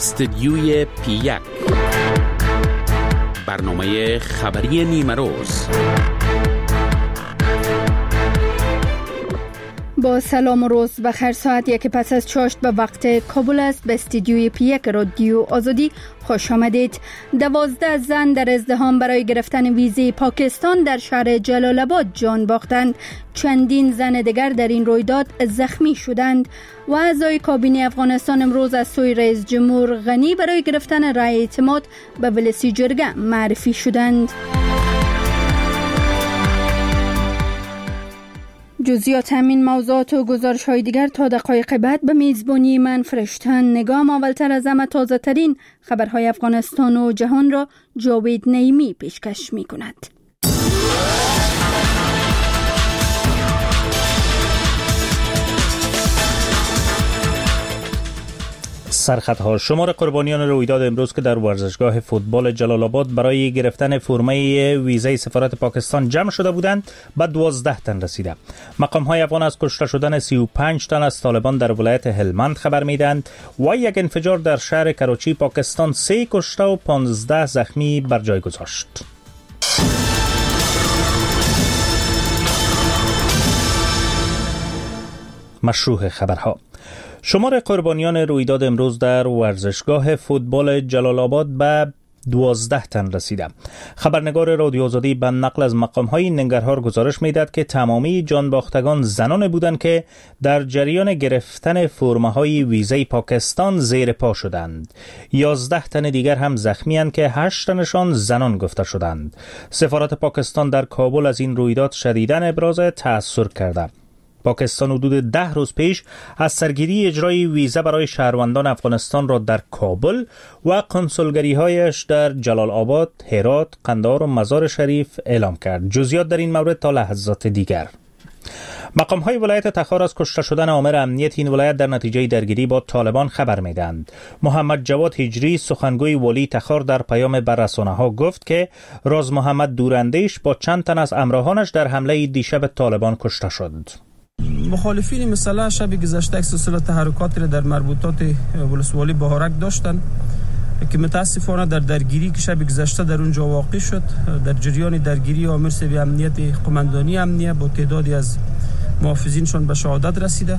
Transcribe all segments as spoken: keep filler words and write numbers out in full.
استدیوی پی یک، برنامه خبری نیمه روز. با سلام و روز بخیر. ساعت یک پس از چاشت به وقت کابل است. به استدیوی پی یک رادیو آزادی خوش آمدید. دوازده زن در ازدحام برای گرفتن ویزه پاکستان در شهر جلال آباد جان باختند. چندین زن دیگر در این رویداد زخمی شدند. و اعضای کابینه افغانستان امروز از سوی رئیس جمهور غنی برای گرفتن رای اعتماد به ولسی جرگه معرفی شدند. جزئیات همین موضوعات و گزارش های دیگر تا دقایق بعد به میزبانی من فرشتن نگام. اولتر از همه تازه ترین خبرهای افغانستان و جهان را جاوید نعیمی پیشکش می کند. سرخطها: شمار قربانیان رویداد امروز که در ورزشگاه فوتبال جلال آباد برای گرفتن فرمه ویزه سفارت پاکستان جمع شده بودند به دوازده تن رسیده. مقام‌های افغان از کشته شدن سی و پنج تن از طالبان در ولایت هلمند خبر میدهند و یک انفجار در شهر کراچی پاکستان سه کشته و پانزده زخمی بر جای گذاشت. مشروع خبرها: شمار قربانیان رویداد امروز در ورزشگاه فوتبال جلال آباد به دوازده تن رسیده. خبرنگار رادیو آزادی به نقل از مقام‌های ننگرهار گزارش می‌دهد که تمامی جانباختگان زنان بودند که در جریان گرفتن فرمه‌های ویزه پاکستان زیر پا شدند. یازده تن دیگر هم زخمی اند که هشت تنشان زنان گفته شدند. سفارت پاکستان در کابل از این رویداد شدیداً ابراز تأثیر کرده. پاکستان حدود ده روز پیش از سرگیری اجرای ویزه برای شهروندان افغانستان را در کابل و قنسولگری‌هایش در جلال آباد، هرات، قندهار و مزار شریف اعلام کرد. جزئیات در این مورد تا لحظات دیگر. مقام‌های ولایت تخار از کشته شدن آمر امنیت این ولایت در نتیجه درگیری با طالبان خبر می‌دهند. محمد جواد هجری سخنگوی والی تخار در پیام بر رسانه‌ها گفت که راز محمد دوراندیش با چند تن از همراهانش در حمله دیشب طالبان کشته شد. مخالفین مسئله شب گذشته یک سلسله تحرکات را در مربوطات ولسوالی بهارک داشتند که متاسفانه در درگیری که شب گذشته در اونجا واقع شد، در جریان درگیری آمر سوی امنیت قماندانی امنیه با تعدادی از محافظینشان به شهادت رسیده.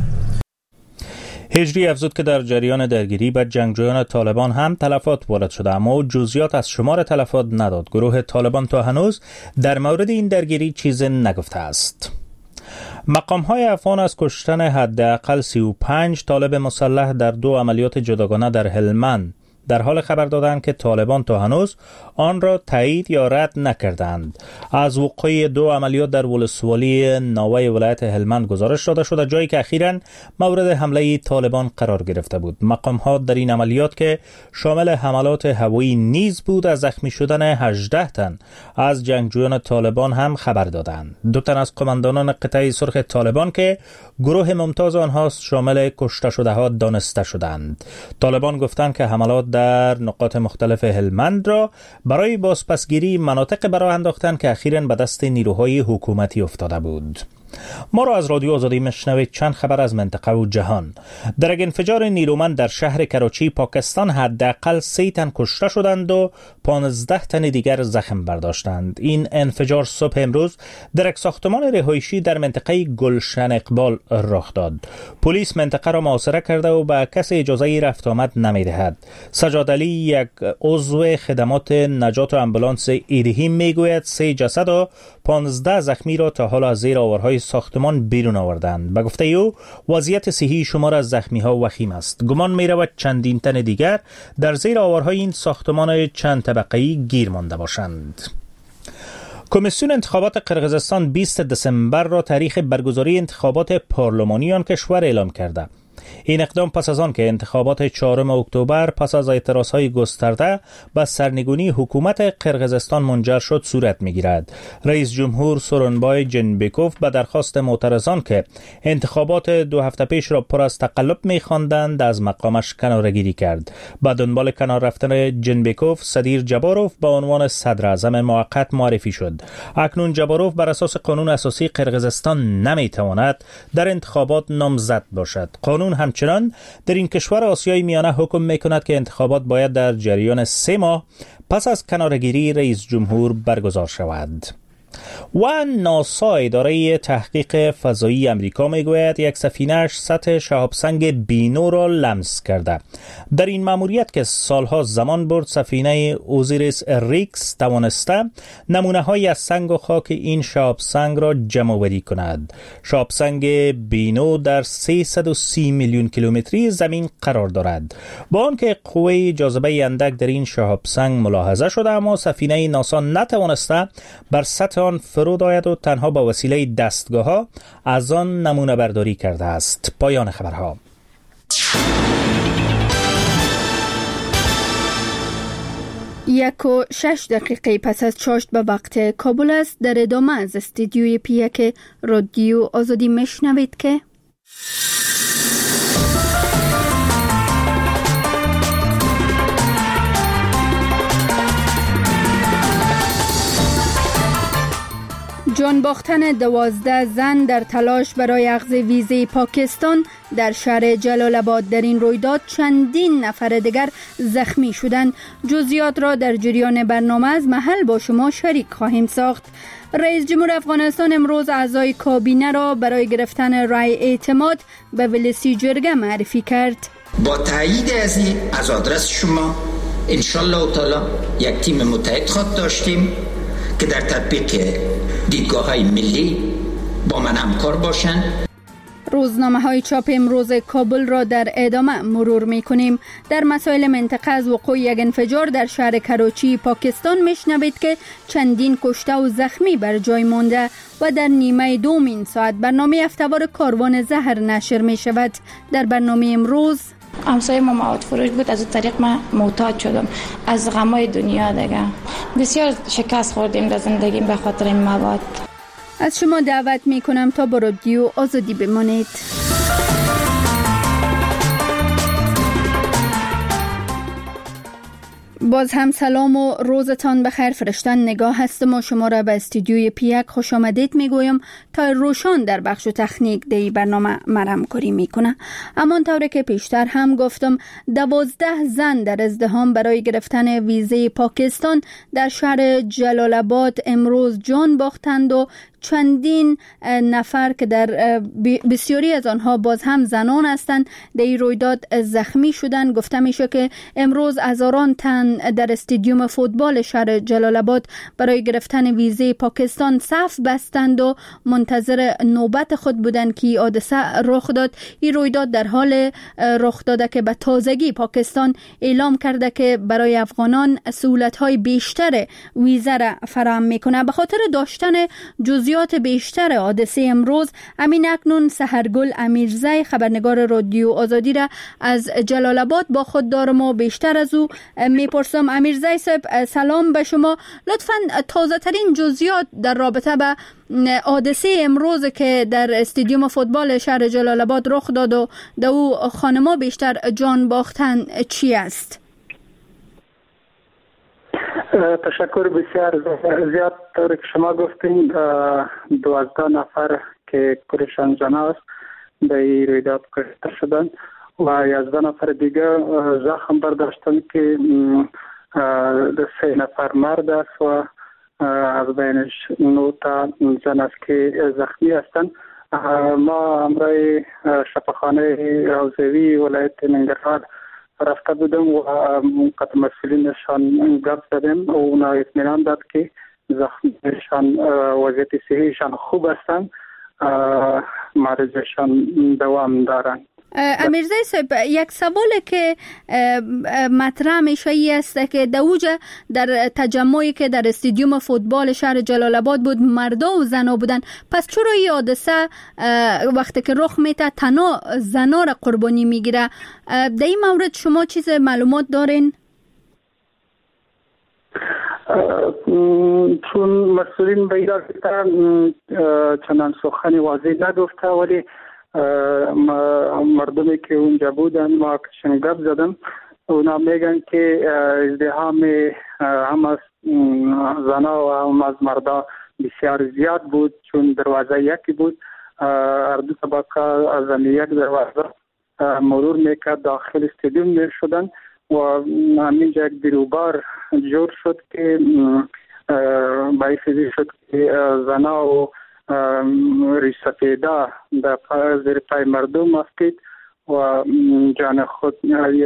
هجری افزود که در جریان درگیری به جنگجویان طالبان هم تلفات وارد شده، اما جزئیات از شمار تلفات نداد. گروه طالبان تا هنوز در مورد این درگیری چیزی نگفته است. مقام‌های افغان از کشتن حداقل سی و پنج طالب مسلح در دو عملیات جداگانه در هلمند در حال خبر دادند که طالبان تا هنوز آن را تایید یا رد نکردند. از وقوع دو عملیات در ولسوالی ناوه ولایت هلمند گزارش داده شده، جایی که اخیراً مورد حمله طالبان قرار گرفته بود. مقام‌ها در این عملیات که شامل حملات هوایی نیز بود از زخمی شدن هجده تن از جنگجویان طالبان هم خبر دادند. دو تن از قماندانان قطعه سرخ طالبان که گروه ممتاز آنها شامل کشته شده ها دانسته شدند. طالبان گفتند که حملات در نقاط مختلف هلمند را برای بازپسگیری مناطق برای انداختن که اخیراً به دست نیروهای حکومتی افتاده بود. ما را از رادیو آزادی مشنوید. چند خبر از منطقه و جهان. در یک انفجار نیرومند در شهر کراچی پاکستان حداقل سه تن کشته شدند و پانزده تن دیگر زخم برداشتند. این انفجار صبح امروز در یک ساختمان رهایشی در منطقه گلشن اقبال رخ داد. پلیس منطقه را محاصره کرده و به کسی اجازه رفت آمد نمی‌دهد. سجاد علی، یک عضو خدمات نجات و آمبولانس ایرهیم، میگوید سه جسد و پانزده زخمی را تا حالا از زیر آورهای ساختمان بیرون آوردند. به گفته او وضعیت صحی شمار از زخمی ها وخیم است. گمان می رود چندین تن دیگر در زیر آورهای این ساختمان چند طبقه‌ای گیر مانده باشند. کمیسیون انتخابات قرقیزستان بیست دسامبر را تاریخ برگزاری انتخابات پارلمانی آن کشور اعلام کرده. این اقدام پس از آن که انتخابات چهارم اکتبر پس از اعتراضهای گسترده به سرنگونی حکومت قرقیزستان منجر شد صورت می‌گیرد. رئیس جمهور سورونبای جنبکوف به درخواست معترضان که انتخابات دو هفته پیش را پر از تقلب می‌خواندند از مقامش کناره‌گیری کرد. با دنبال کنار رفتن جنبکوف، صدیر جباروف به عنوان صدر اعظم موقت معرفی شد. اکنون جباروف بر اساس قانون اساسی قرقیزستان نمی‌تواند در انتخابات نامزد باشد. قانون همچنان در این کشور آسیای میانه حکم میکند که انتخابات باید در جریان سه ماه پس از کناره‌گیری رئیس جمهور برگزار شود. و ناسا اداره تحقیق فضایی امریکا میگوید یک سفینه‌اش سطح شهابسنگ بینو را لمس کرده. در این مأموریت که سالها زمان برد، سفینه اوزیریس ریکس توانسته نمونه‌های از سنگ و خاک این شهابسنگ را جمع‌آوری کند. شهابسنگ بینو در سیصد و سی میلیون کیلومتری زمین قرار دارد. با آنکه قوه جاذبه اندک در این شهابسنگ ملاحظه شده، اما سفینه ناسا نتوانسته بر سطح آن فرود آید و تنها با وسیله دستگاه‌ها از آن نمونه برداری کرده است. پایان خبرها. یک و شش دقیقه پس از چاشت به وقت کابل است. در ادامه از استودیوی پی یک رادیو آزادی میشنوید که جان باختن دوازده زن در تلاش برای اخذ ویزه پاکستان در شهر جلال آباد. در این رویداد چندین نفر دیگر زخمی شدند. جزئیات را در جریان برنامه از محل با شما شریک خواهیم ساخت. رئیس جمهور افغانستان امروز اعضای کابینه را برای گرفتن رای اعتماد به ولسی جرگه معرفی کرد. با تایید از این از آدرس شما انشالله تعالی یک تیم متحد خواهد داشتیم که در تطبیق دیدگاه‌های ملی با من همکار باشند. روزنامه‌های چاپ امروز کابل را در ادامه مرور می‌کنیم. در مسائل منطقه از وقوع یک انفجار در شهر کراچی پاکستان میشنوید که چندین کشته و زخمی بر جای مانده و در نیمه دوم این ساعت برنامه هفته‌وار کاروان زهر نشر می‌شود. در برنامه امروز همسایه ما مواد فروش بود، از اون طریق من معتاد شدم از غمای دنیا دیگه. بسیار شکست خوردیم در زندگیم به خاطر این مواد. از شما دعوت می کنم تا با رادیو آزادی بمانید. باز هم سلام و روزتان بخیر. فرشتن نگاه هستم و شما را به استودیوی پی یک خوش آمدید می گویم تا روشان در بخش تکنیک دی برنامه مرهم کاری می کنه. اما طوری که پیشتر هم گفتم، دوازده زن در ازدحام برای گرفتن ویزه پاکستان در شهر جلال آباد امروز جان باختند و چندین نفر که در بسیاری از آنها باز هم زنان هستند در این رویداد زخمی شدند. گفته میشه که امروز هزاران تن در استادیوم فوتبال شهر جلال آباد برای گرفتن ویزه پاکستان صف بستند و منتظر نوبت خود بودند که حادثه رخ داد. این رویداد در حال رخ داده که به تازگی پاکستان اعلام کرده که برای افغانان سهولت‌های بیشتر ویزه را فراهم میکنه. به خاطر داشتن جزئیات بیشتر حادثه امروز، امین اکنون سحرگل امیرزی خبرنگار رادیو آزادی را از جلال آباد با خود دارم و بیشتر از او میپرسم. امیرزی صاحب سلام به شما. لطفاً تازه ترین جزئیات در رابطه به حادثه امروز که در استادیوم فوتبال شهر جلال آباد رخ داد و در او خانما بیشتر جان باختن چی است؟ تشکر بسیار زیاد. طوری که شما گفتین دوازده نفر که کورشان زن است در این رویداد کشته شدند و یازده نفر دیگه زخم برداشتند که سه نفر مرد است و از بینش نه تا زن است که زخمی هستند. ما همراه شفاخانه حوزوی ولایت ننگرهار رفته بودم و قطع مسئولینشان گپ زدیم و اونا اطمینان داد که زخمیشان وضعیت صحیشان خوب هستند، مریضشان دوام دارند. امیرزی صاحب، یک سوالی که مطرح میشه ای است که دوجه در تجمعی که در استادیوم فوتبال شهر جلال آباد بود مردا و زنا بودن، پس چرا این حادثه وقتی که رخ میته تنها زنا را قربانی میگیره؟ در این مورد شما چیز معلومات دارین؟ چون مسئولین به ایران چنان سخنی واضح نگفته، ولی مردمی که اونجا بودن ما کشن گپ زدم، اونا میگن که ازدحام هم از زنا و هم از مردا بسیار زیاد بود، چون دروازه یکی بود، هر دو طبقه از یک دروازه مرور میکرد داخل استادیوم میشدن و همینجا یک دیروبار جور شد که باعث شد که زنا و ریش سفیده در زیر پای مردم افتید و جان خود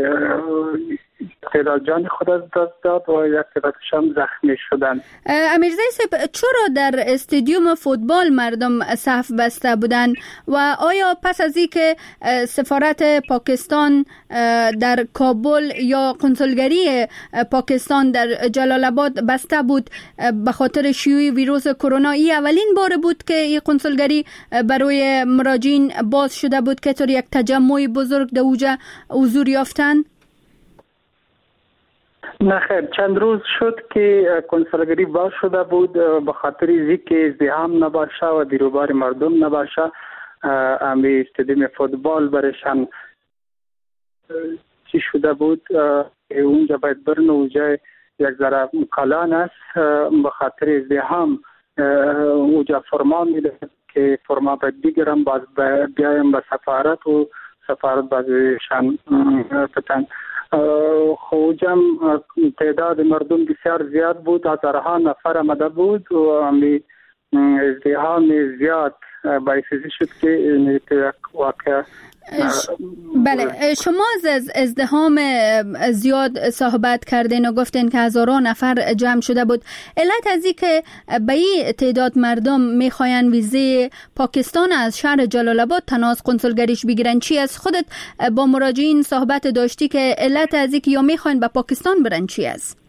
تعداد جان خود از دست داد و یک تعدادش هم زخمی شدن. امیرزای صاحب، چرا در استادیوم فوتبال مردم صف بسته بودند و آیا پس از اینکه سفارت پاکستان در کابل یا کنسولگری پاکستان در جلال آباد بسته بود به خاطر شیوع ویروس کرونا، این اولین بار بود که این کنسولگری برای مراجعین باز شده بود که طور یک تجمع بزرگ در اوجا حضور یافتند؟ نه خیر، چند روز شد که کنسولگری باز شده بود به خاطر اینکه ازدحام نباشه و دیروبار مردم نباشه. امی استادیوم فوتبال برشان چی شده بود اونجا باید برن، اونجا یک ذره کلان است، به خاطر ازدحام اونجا فرما میده که فرما باید بگیرم، باز بیایم به سفارت و سفارت بازشان بتن. خوجم تعداد مردم بسیار زیاد بود، هزارها نفر آمده بود و همی ازدحام زیاد باعث شد که واقع. بله، شما از ازدحام زیاد صحبت کردین و گفتین که هزاران نفر جمع شده بود. علت از این که به این تعداد مردم میخواین ویزه پاکستان از شهر جلال آباد تناس کنسولگریش بگیرن چی است؟ خودت با مراجعین صحبت داشتی که علت از این که یا میخواین به پاکستان برن چی است؟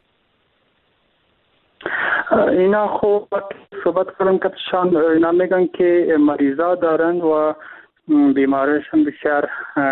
اینا خوب صحبت کردن که شان اینا میگن که مریضا دارن و بیماریشون بسیار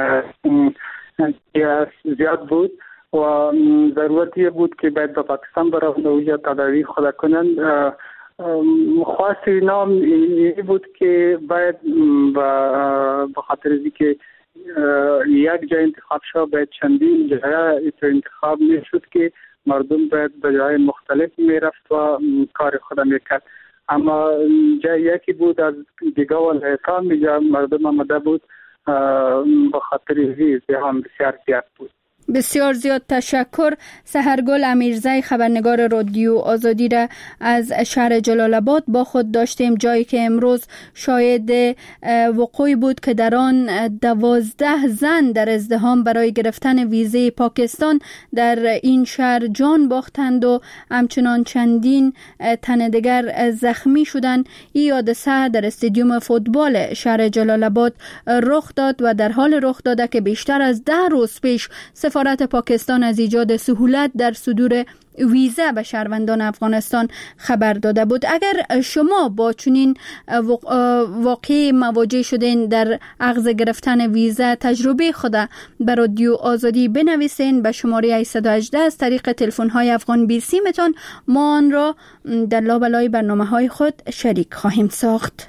زیاد بود و ضرورتی بود که باید به پاکستان برن و یا تداوی خود کنن. خواست اینا این بود که باید به خاطر از که یک جای انتخاب شد باید چندین جای انتخاب میشد که مردم باید به جای مختلف میرفت و کار خود میکرد. اما جای یکی بود از دیگه و لحکام میجا مردم آمده بود به خاطر ازدحام بسیار زیاد بود. بسیار زیاد تشکر. سحرگل امیرزای خبرنگار رادیو آزادی را از شهر جلال آباد با خود داشتیم، جایی که امروز شاهد وقوعی بود که در آن دوازده زن در ازدحام برای گرفتن ویزه پاکستان در این شهر جان باختند و همچنان چندین تن دیگر زخمی شدند. این حادثه در استادیوم فوتبال شهر جلال آباد رخ داد و در حال رخ داده که بیشتر از ده روز پیش سفارت پاکستان از ایجاد سهولت در صدور ویزا به شهروندان افغانستان خبر داده بود. اگر شما با چنین واقعی مواجه شدین در اخذ گرفتن ویزا، تجربه خود به رادیو آزادی بنویسین به شماره هشت یک هشت از طریق تلفن های افغان بیسی متون ما آن را در لابلای برنامه های خود شریک خواهیم ساخت.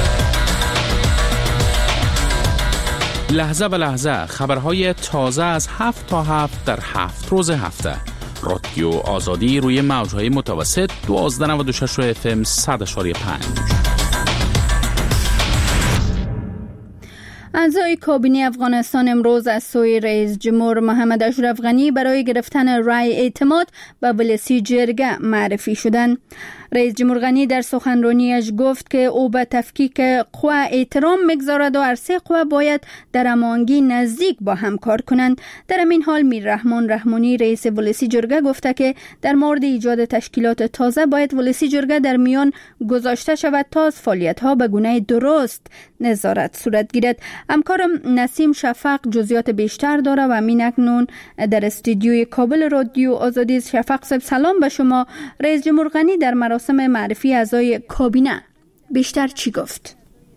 لحظه به لحظه خبرهای تازه از هفت تا هفت در هفت روز هفته. رادیو آزادی روی موجهای متوسط دوازده نود و شش اف ام صد و پنج. اعضای کابینه افغانستان امروز از سوی رئیس جمهور محمد اشرف غنی برای گرفتن رای اعتماد به ولسی جرگه معرفی شدند. رئیس جمهور غنی در سخنرانیش گفت که او به تفکیک قوا احترام میگذارد و هر سه قوا باید در هماهنگی نزدیک با هم کار کنند. در همین حال میر رحمان رحمانی رئیس ولسی جرگه گفته که در مورد ایجاد تشکیلات تازه باید ولسی جرگه در میان گذاشته شود تا از فعالیت‌ها به گونه درست نظارت صورت گیرد. همکارم نسیم شفق جزئیات بیشتر داره و همین اکنون در استودیوی کابل رادیو آزادی. شفق صاحب سلام به شما. رئیس جمهور غنی در مراسم معرفی اعضای کابینه بیشتر چی گفت؟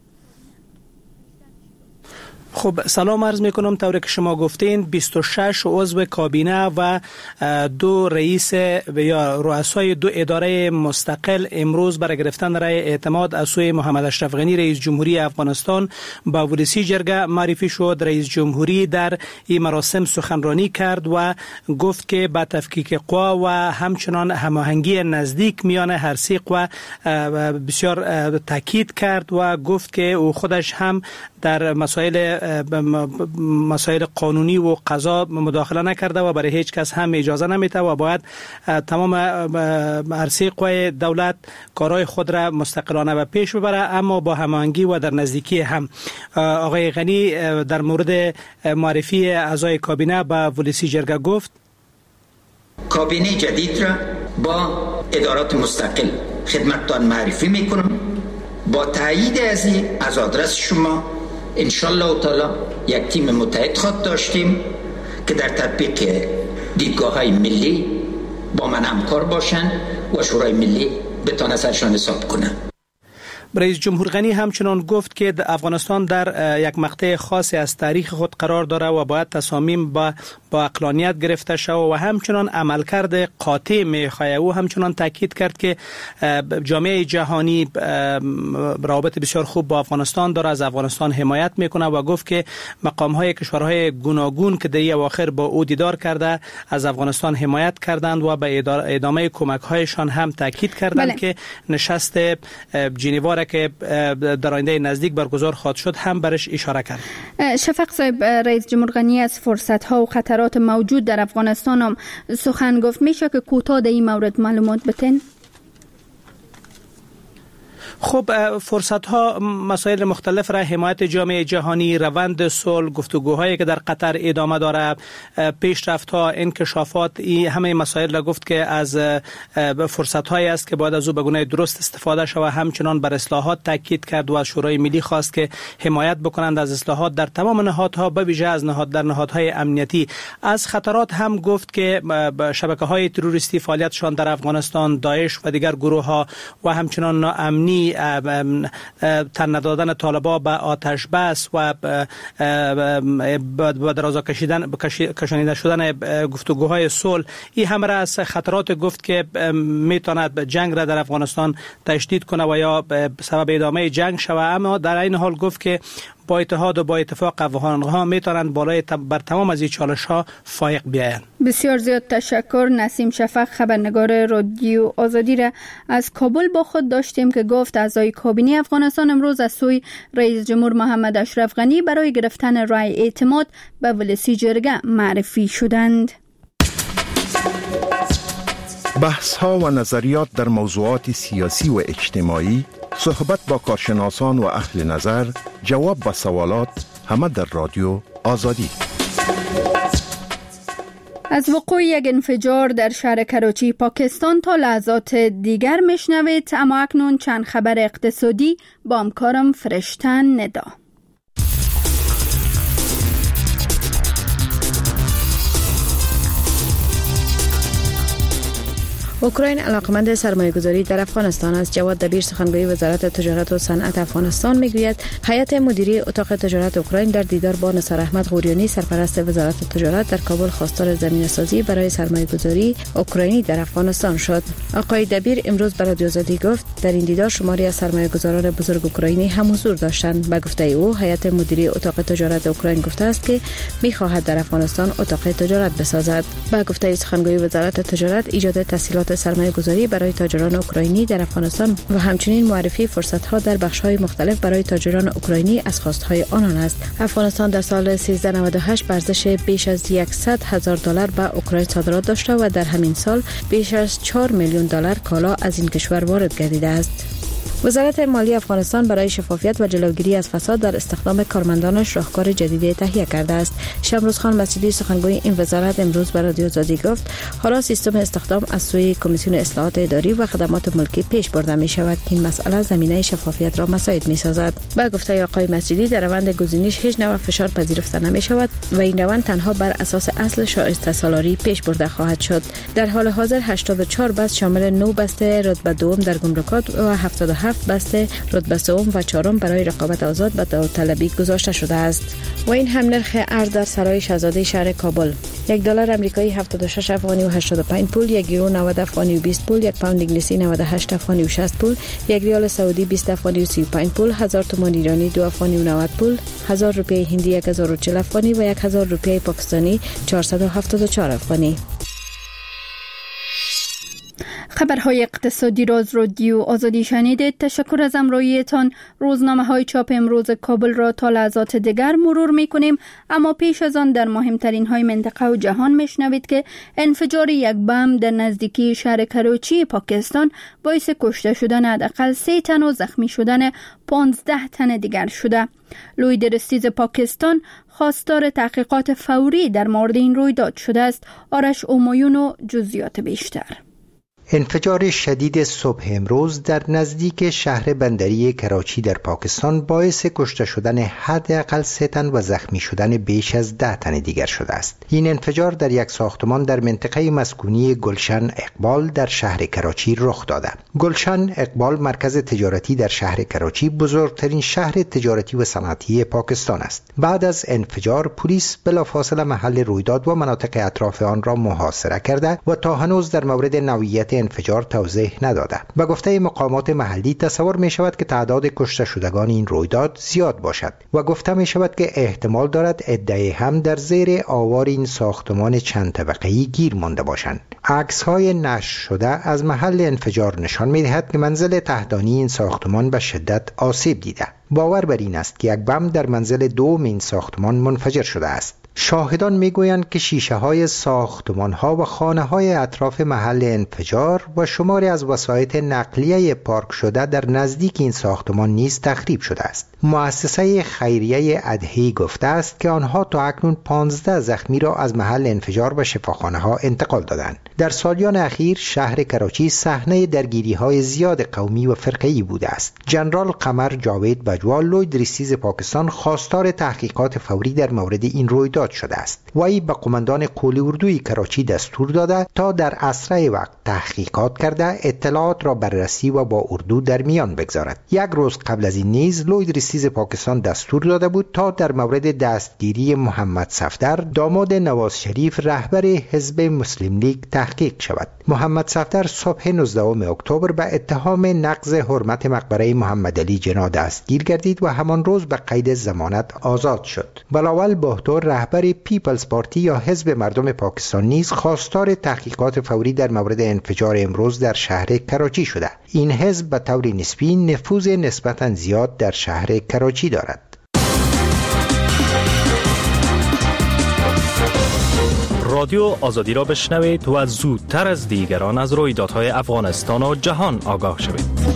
خب سلام عرض میکنم. طوری که شما گفتین بیست و شش عضو کابینه و دو رئیس یا رؤسای دو اداره مستقل امروز برای گرفتن رای اعتماد از سوی محمد اشرف غنی رئیس جمهوری افغانستان با ولسی جرگه معرفی شد. رئیس جمهوری در این مراسم سخنرانی کرد و گفت که با تفکیک قوا و همچنان هماهنگی نزدیک میان هر سه قوا بسیار تاکید کرد و گفت که او خودش هم در مسائل مسائل قانونی و قضا مداخله نکرده و برای هیچ کس هم اجازه نمیده و باید تمام عرصه قوای دولت کارهای خود را مستقلانه به پیش ببره، اما با هماهنگی و در نزدیکی هم. آقای غنی در مورد معرفی اعضای کابینه به ولسی جرگه گفت کابینه جدید را با ادارات مستقل خدمتتان معرفی میکنم. با تایید از این از آدرس شما انشالله تعالی یک تیم متحد خواهد داشتیم که در تطبیق دیدگاه های ملی با من همکار باشند و شورای ملی بتانه سرشان حساب کنه. رئیس جمهور غنی همچنان گفت که افغانستان در یک مقطع خاصی از تاریخ خود قرار داره و باید تصامیم با با عقلانیت گرفته شود و همچنان عملکرد قاطع میخواه. او همچنان تاکید کرد که جامعه جهانی روابط بسیار خوب با افغانستان داره، از افغانستان حمایت میکنه و گفت که مقامهای کشورهای گوناگون که در اواخر با او دیدار کرده از افغانستان حمایت کردند و به ادامه کمک‌هایشان هم تاکید کردند. بله. که نشست ژنو که در آینده نزدیک برگزار خواهد شد هم برش اشاره کرد. شفق صاحب، رئیس جمهور غنی از فرصت‌ها و خطرات موجود در افغانستان هم سخن گفت. میشه که کوتاه در این مورد معلومات بتین؟ خب فرصت ها مسائل مختلف را حمایت جامعه جهانی، روند صلح، گفتگوهایی که در قطر ادامه داره، پیشرفت ها، انکشافات، این همه مسائل را گفت که از فرصت هایی است که باید از او به گونه درست استفاده شود. همچنان بر اصلاحات تاکید کرد و از شورای ملی خواست که حمایت بکنند از اصلاحات در تمام نهادها، به ویژه از نهاد در نهادهای امنیتی. از خطرات هم گفت که شبکه های تروریستی فعالیتشان در افغانستان، داعش و دیگر گروه ها و همچنان ناامنی، تن ندادن طالبان به آتش بس و با درازا کشیدن کشانیده شدن گفتگوهای صلح، این همه را از خطرات گفت که میتواند جنگ را در افغانستان تشدید کنه و یا سبب ادامه جنگ شود. اما در این حال گفت که با اتحاد و با اتفاق افغانها میتونند بالای بر تمام از این چالش ها فائق بیایند. بسیار زیاد تشکر. نسیم شفق، خبرنگار رادیو آزادی را از کابل با خود داشتیم که گفت اعضای کابینه افغانستان امروز از سوی رئیس جمهور محمد اشرف غنی برای گرفتن رای اعتماد به ولسی جرگه معرفی شدند. بحث ها و نظریات در موضوعات سیاسی و اجتماعی، صحبت با کارشناسان و اهل نظر، جواب به سوالات، همه در رادیو آزادی. از وقوع یک انفجار در شهر کراچی پاکستان تا لحظات دیگر میشنوید، اما اکنون چند خبر اقتصادی با همکارم فرشتن ندا. اوکراین علاقمند سرمایه‌گذاری در افغانستان است. جواد دبیر سخنگوی وزارت تجارت و صنعت افغانستان میگوید هیئت مدیره اتاق تجارت اوکراین در دیدار با نثار احمد غوریانی سرپرست وزارت تجارت در کابل خواستار زمینه‌سازی برای سرمایه‌گذاری اوکراینی در افغانستان شد. آقای دبیر امروز به رادیو آزادی گفت در این دیدار شماری از سرمایه‌گذاران بزرگ اوکراینی هم حضور داشتند. به گفته او هیئت مدیره اتاق تجارت اوکراین گفته است که می‌خواهد در افغانستان اتاق تجارت بسازد. به گفته سخنگوی وزارت تجارت ایجاد تسهیلات سرمایه‌گذاری برای تاجران اوکراینی در افغانستان و همچنین معرفی فرصت‌ها در بخش‌های مختلف برای تاجران اوکراینی از خواست‌های آنان است. افغانستان در سال سیزده نود و هشت به ارزش بیش از صد هزار دلار به اوکراین صادرات داشته و در همین سال بیش از چهار میلیون دلار کالا از این کشور وارد گردیده است. وزارت مالی افغانستان برای شفافیت و جلوگیری از فساد در استخدام کارمندانش راهکار جدیدی تهیه کرده است. شمروز خان مسعودی سخنگوی این وزارت امروز به رادیو آزادی گفت حالا سیستم استخدام از سوی کمیسیون اصلاحات اداری و خدمات ملکی پیش برده می شود که این مسئله زمینه شفافیت را مساعد می سازد. با گفته آقای مسعودی در روند گزینش هیچ نوع فشار پذیرفته نمی شود و این روند تنها بر اساس اصل شایسته سالاری پیش برده خواهد شد. در حال حاضر هشتاد و چهار بست شامل نه بست رتبه دوم در گمرکات و هفتاد و هفت بست رتبه سوم و چهارم برای رقابت آزاد به داوطلبی گذاشته شده است. و این هم نرخ ارز در سرای شاهزاده شهر کابل: یک دلار آمریکایی هفتاد و شش افغانی و هشتاد و پنج پول، یک یورو نود افغانی و بیست پول، یک پوند انگلیسی نود و هشت افغانی و شصت پول، یک ریال سعودی بیست افغانی و سی و پنج پول، هزار تومان ایرانی دو افغانی و نود پول، هزار روپیه هندی یک هزار و چهل افغانی و یک هزار روپیه پاکستانی چهارصد و هفتاد و چهار افغانی. خبرهای اقتصادی را از رادیو آزادی شنیدید. تشکر از همراهیتان. روزنامه های چاپ امروز کابل را تا لحظات دیگر مرور می کنیم، اما پیش از آن در مهمترین های منطقه و جهان می شنوید که انفجار یک بم در نزدیکی شهر کراچی پاکستان باعث کشته شدن حداقل سه تن و زخمی شدن پانزده تن دیگر شده. لوی درستیز پاکستان خواستار تحقیقات فوری در مورد این رویداد شده است. آرش اومایون و جزئیات بیشتر. انفجار شدید صبح امروز در نزدیک شهر بندری کراچی در پاکستان باعث کشته شدن حداقل سه تن و زخمی شدن بیش از ده تن دیگر شده است. این انفجار در یک ساختمان در منطقه مسکونی گلشن اقبال در شهر کراچی رخ داده. گلشن اقبال مرکز تجارتی در شهر کراچی، بزرگترین شهر تجارتی و صنعتی پاکستان است. بعد از انفجار پلیس بلافاصله محل رویداد و مناطق اطراف آن را محاصره کرده و تا هنوز در مورد نوعیت انفجار توضیح نداده. به گفته مقامات محلی تصور می شود که تعداد کشته شدگان این رویداد زیاد باشد و گفته می شود که احتمال دارد عده‌ای هم در زیر آوار این ساختمان چند طبقه‌ای گیر مانده باشند. عکس‌های نشر شده از محل انفجار نشان می دهد که منزل تحتانی این ساختمان به شدت آسیب دیده. باور بر این است که یک بم در منزل دوم این ساختمان منفجر شده است. شاهدان میگویند که شیشه های ساختمان ها و خانه های اطراف محل انفجار و شماری از وسایط نقلیه پارک شده در نزدیک این ساختمان نیز تخریب شده است. مؤسسه خیریه ادهی گفته است که آنها تا اکنون پانزده زخمی را از محل انفجار به شفاخانه ها انتقال دادند. در سالیان اخیر شهر کراچی صحنه درگیری های زیاد قومی و فرقه‌ای بوده است. جنرال قمر جاوید بجوال لوی درستیز پاکستان خواستار تحقیقات فوری در مورد این رویداد شده است. وی به قماندان قولی اردوی کراچی دستور داده تا در اسرع وقت تحقیقات کرده اطلاعات را بررسی و با اردو در میان بگذارد. یک روز قبل از این نیز لوی درستیز پاکستان دستور داده بود تا در مورد دستگیری محمد صفدر داماد نواز شریف رهبر حزب مسلم لیگ تحقیق شود. محمد صفدر صبح نوزدهم اکتبر به اتهام نقض حرمت مقبره محمد علی جنا دستگیر گردید و همان روز به قید ضمانت آزاد شد. بلاول بهتر رهبر پیپلز پارتی یا حزب مردم پاکستان نیز خواستار تحقیقات فوری در مورد انفجار امروز در شهر کراچی شده. این حزب به طور نسبی نفوذ نسبتاً زیاد در شهر کراچی دارد. رادیو آزادی را بشنوید و زودتر از دیگران از رویدادهای افغانستان و جهان آگاه شوید.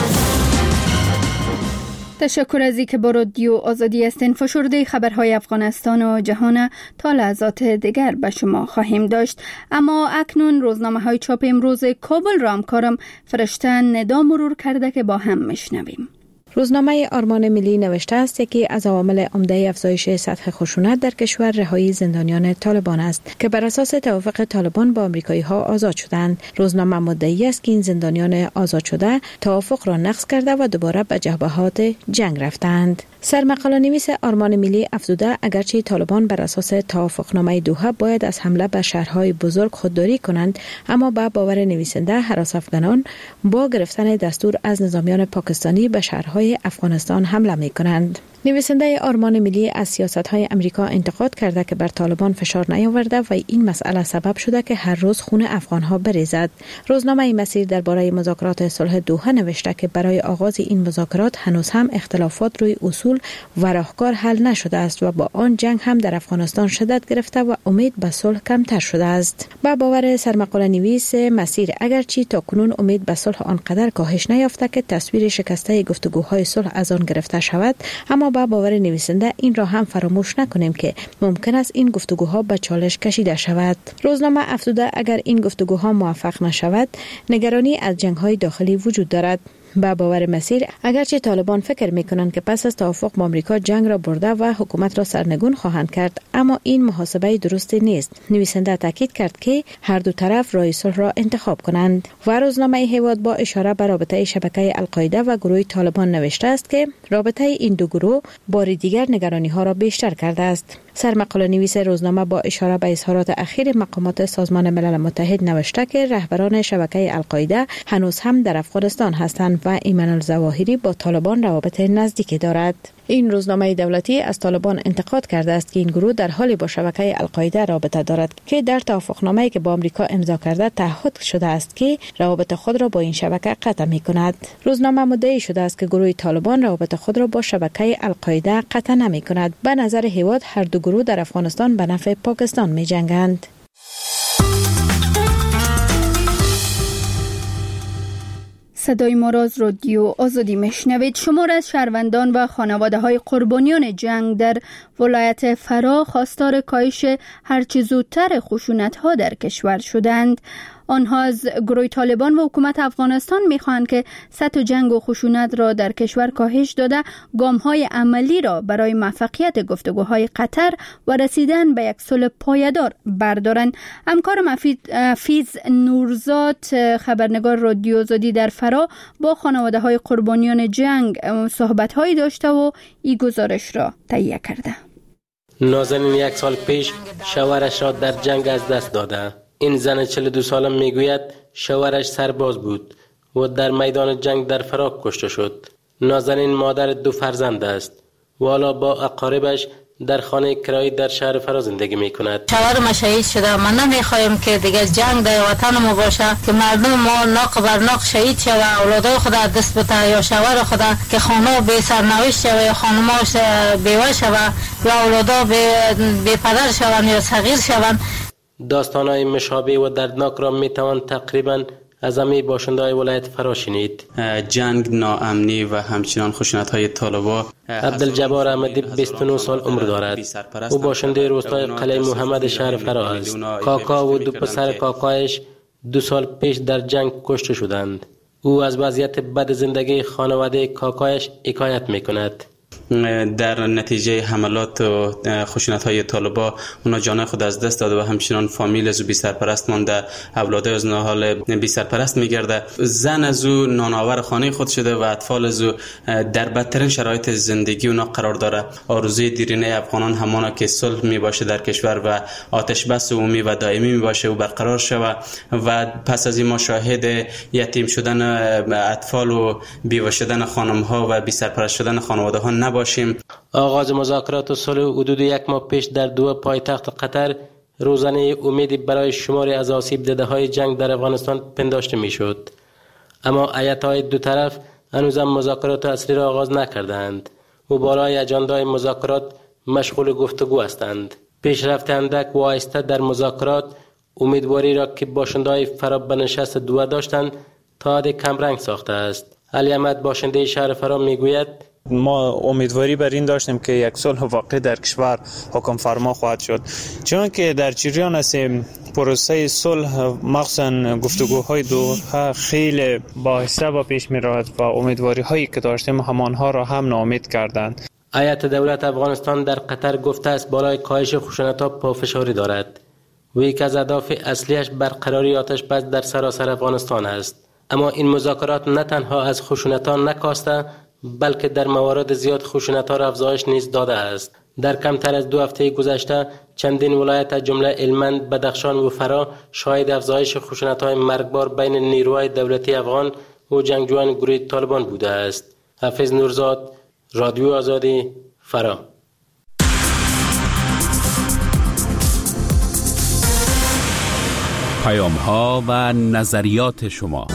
تشکر از اینکه با رادیو آزادی هستین. فشرده خبرهای افغانستان و جهان تا لحظات دیگر به شما خواهیم داشت، اما اکنون روزنامه های چاپ امروز کابل را همکارم فرشته ندا مرور کرده که با هم میشنویم. روزنامه آرمان ملی نوشته است یکی از عوامل عمده افزایش سطح خشونت در کشور رهایی زندانیان طالبان است که بر اساس توافق طالبان با آمریکایی ها آزاد شدند. روزنامه مدعی است که این زندانیان آزاد شده توافق را نقض کرده و دوباره به جبهات جنگ رفتند. سرمقاله نویس آرمان ملی افزوده اگرچه طالبان بر اساس توافقنامه دوحه باید از حمله به شهرهای بزرگ خودداری کنند، اما با باور نویسنده هراس افغانان با گرفتن دستور از نظامیان پاکستانی به شهرهای افغانستان حمله می کنند. نویسنده آرمان ملی از سیاست‌های امریکا انتقاد کرده که بر طالبان فشار نیاورده و این مسئله سبب شده که هر روز خون افغان‌ها بریزد. روزنامه مسیر درباره مذاکرات صلح دوحه نوشته که برای آغاز این مذاکرات هنوز هم اختلافات روی اصول و راهکار حل نشده است و با آن جنگ هم در افغانستان شدت گرفته و امید به صلح کمتر شده است. با باور سرمقاله نویس مسیر اگرچه تاکنون امید به صلح آنقدر کاهش نیافته که تصویر شکسته گفتگوهای صلح از آن گرفته شود، اما با باور نویسنده این را هم فراموش نکنیم که ممکن است این گفتگوها به چالش کشیده شود. روزنامه افزوده اگر این گفتگوها موفق نشود نگرانی از جنگ‌های داخلی وجود دارد. با باور مسیر اگرچه طالبان فکر میکنند که پس از توافق با آمریکا جنگ را برده و حکومت را سرنگون خواهند کرد، اما این محاسبه درستی نیست. نویسنده تاکید کرد که هر دو طرف راه صلح را انتخاب کنند. و روزنامه هیواد با اشاره به رابطه شبکه القاعده و گروه طالبان نوشته است که رابطه این دو گروه بار دیگر نگرانی ها را بیشتر کرده است. سرمقاله نویس روزنامه با اشاره به اظهارات اخیر مقامات سازمان ملل متحد نوشته که رهبران شبکه القاعده هنوز هم در افغانستان هستند و ایمان الظواهری با طالبان روابط نزدیکی دارد. این روزنامه دولتی از طالبان انتقاد کرده است که این گروه در حال با شبکه القاعده رابطه دارد که در توافقنامه‌ای که با آمریکا امضا کرده تعهد شده است که روابط خود را با این شبکه قطع می‌کند. روزنامه مدعی شده است که گروه طالبان روابط خود را با شبکه القاعده قطع نمی‌کند. به نظر هیواد هر دو گروه در افغانستان به نفع پاکستان می‌جنگند. صدای ما را از رادیو آزادی میشنوید. شمار از شهروندان و خانواده های قربانیان جنگ در ولایت فرا خواستار کاهش هرچه زودتر خشونت ها در کشور شدند. آنها از گروه طالبان و حکومت افغانستان میخواهند که سطح جنگ و خشونت را در کشور کاهش داده گام‌های عملی را برای موفقیت گفتگوهای قطر و رسیدن به یک صلح پایدار بردارند. همکار فیض نورزاد خبرنگار رادیو آزادی در فرا با خانواده های قربانیان جنگ صحبت هایی داشته و این گزارش را تهیه کرده. نازنین یک سال پیش شوهرش را در جنگ از دست داده. این زن چهل و دو ساله میگوید شوهرش سرباز بود و در میدان جنگ در فرا کشته شد. نازنین مادر دو فرزند است و حالا با اقاربش در خانه کرایی در شهر فرا زندگی میکند. شوهرم شهید شده. من نمیخوایم که دیگه جنگ در وطن ما باشه که مردم ما ناق بر ناق شهید شوه، اولادای خود دست بته یا شوهر خود که خانه بی سرنوشت شوه یا خانماش بیوه شوه یا اولادا بی پدر شوند یا صغیر شوند. داستان‌های مشابه و دردناک را میتوان تقریباً از همه باشنده‌های ولایت فرا شنید. جنگ، ناامنی و همچنان خشونت‌های طالبان. عبدالجبار احمدی بیست و نه سال عمر دارد. او باشنده روستای قلعه محمد شهر فرا است. کاکا و دو پسر کاکایش دو سال پیش در جنگ کشته شدند. او از وضعیت بد زندگی خانواده کاکایش حکایت میکند. در نتیجه حملات و خشونت‌های طالبان اونا جان خود از دست داده و همچنان فامیل از او بی سرپرست مانده، اولاد از اونا حال بی سرپرست میگرده. زن از او نانآور خانه خود شده و اطفال از او در بدترین شرایط زندگی اونا قرار داره. آرزوی دیرینه افغانان همانا که صلح می باشه در کشور و آتش بس عمومی و دائمی می باشه و برقرار شوه و پس از این ما شاهد یتیم شدن اطفال و بیوه شدن خانم‌ها و بی سرپرست شدن خانواده‌ها نباشیم. آغاز مذاکرات و صلح حدود یک ماه پیش در دو پایتخت قطر روزانه امیدی برای شماری از آسیب دیده های جنگ در افغانستان پنداشته می شد. اما ایت‌های دو طرف هنوزم مذاکرات اصلی را آغاز نکردند و بالای اجندای مذاکرات مشغول گفتگو هستند. پیشرفت اندک و آهسته در مذاکرات امیدواری را که باشنده‌های فرا به نشست دو داشتند تا حد کمرنگ ساخته است. علی احمد باشنده شهر فرا میگوید ما امیدواری بر این داشتیم که یک صلح واقعی در کشور حکم فرما خواهد شد، چون که در جریان هستیم پروسه صلح مخصوصا گفتگوهای دوحه خیلی باعثه با پیش می رود و امیدواری هایی که داشتیم همانها را هم ناامید کردند. هیئت دولت افغانستان در قطر گفته است بالای کاهش خشونت‌ها پافشاری دارد و یکی از اهداف اصلیش برقراری آتش بس در سراسر افغانستان است. اما این مذاکرات نه تنها از خشونت‌ها نکاسته بلکه در موارد زیاد خشونت‌ها را افزایش نیز داده است. در کمتر از دو هفته گذشته چندین ولایت از جمله هلمند، بدخشان و فرا شاهد افزایش خشونت‌های مرگبار بین نیروهای دولتی افغان و جنگجویان گروه طالبان بوده است. حافظ نورزاد، رادیو آزادی، فرا. پیام‌ها و نظریات شما.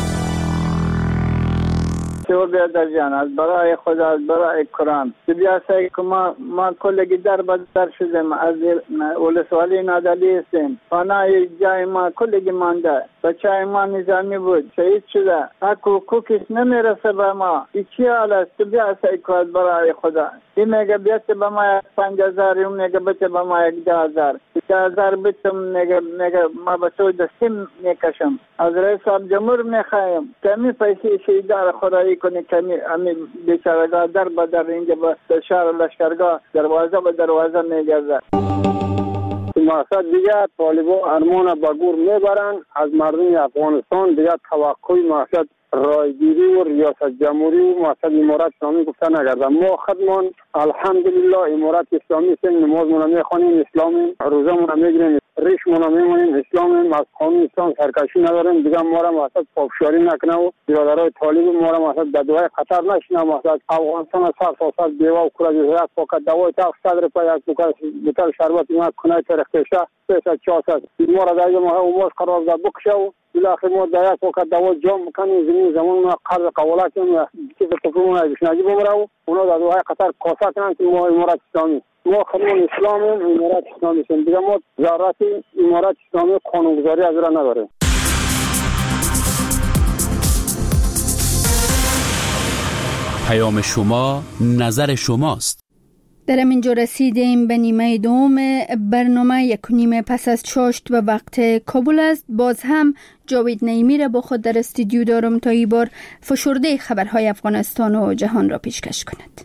تو بیادر جان از برای خدا، از برای قرآن بیا سعی که ما ما کلگی در بدر شدیم، از ولسوالی نادلی هستیم، پناه جای ما کلگی مانده، بچه ما نظامی بود شهید شده، حق و حقوقش نمیرسه به ما. این چی حال است؟ تو بیا سعی که از برای خدا این میگه بیت به ما پنج هزار، اون میگه بیت به ما یک ده هزار ده هزار بیتم، میگه میگه ما به تو دستیم میکشم. از رئیس صاحب جمهور میخوایم کمی پیسی شهیدار خدایی کنی، کمی امی بیچارگاه در بدر اینجا به شهر لشکرگاه دروازه به دروازه میگرده. مقصد دیگه طالبان ارمان به گور میبرن از مردم افغانستان، دیگه توقع مقصد رایگیری و ریاست جمهوری و مقصد امارت اسلامی گفته نگرده. ما خودمان الحمدلله امارت اسلامی سیم نماز مون میخوانیم، اسلامی روزه مون میگیریم، ریش ما میمونیم اسلام از قانون اسلام سرکشی نداریم دیگه ما را واسط پافشاری نکنه و برادرای طالب ما را واسط در دوای قطر نشینه واسط افغانستان از سر تا سر دیوا و کورج یک پاکت دوای تا صدر پای یک بوتل شربت اینا کنای ترختشه سه چهارصد ما را در ما و قرار داد بکشه و بالاخره ما در یک وقت دوا جام میکنیم زمین زمان ما قرض قولات که تفهمون از نجیب امره و اونا در دوای قطر کاسه کنن که ما امارات اسلامی ما قانون اسلام امارات اسلامی شیم دیگه ما ضرورت امارات اسلامی قانونگذاری از را نداریم. پیام شما نظر شماست. در اینجا رسیدیم به نیمه دوم برنامه یک نیمه پس از چاشت و وقت کابل است. باز هم جاوید نعیمی را با خود در استودیو دارم تا این بار فشرده خبرهای افغانستان و جهان را پیشکش کند.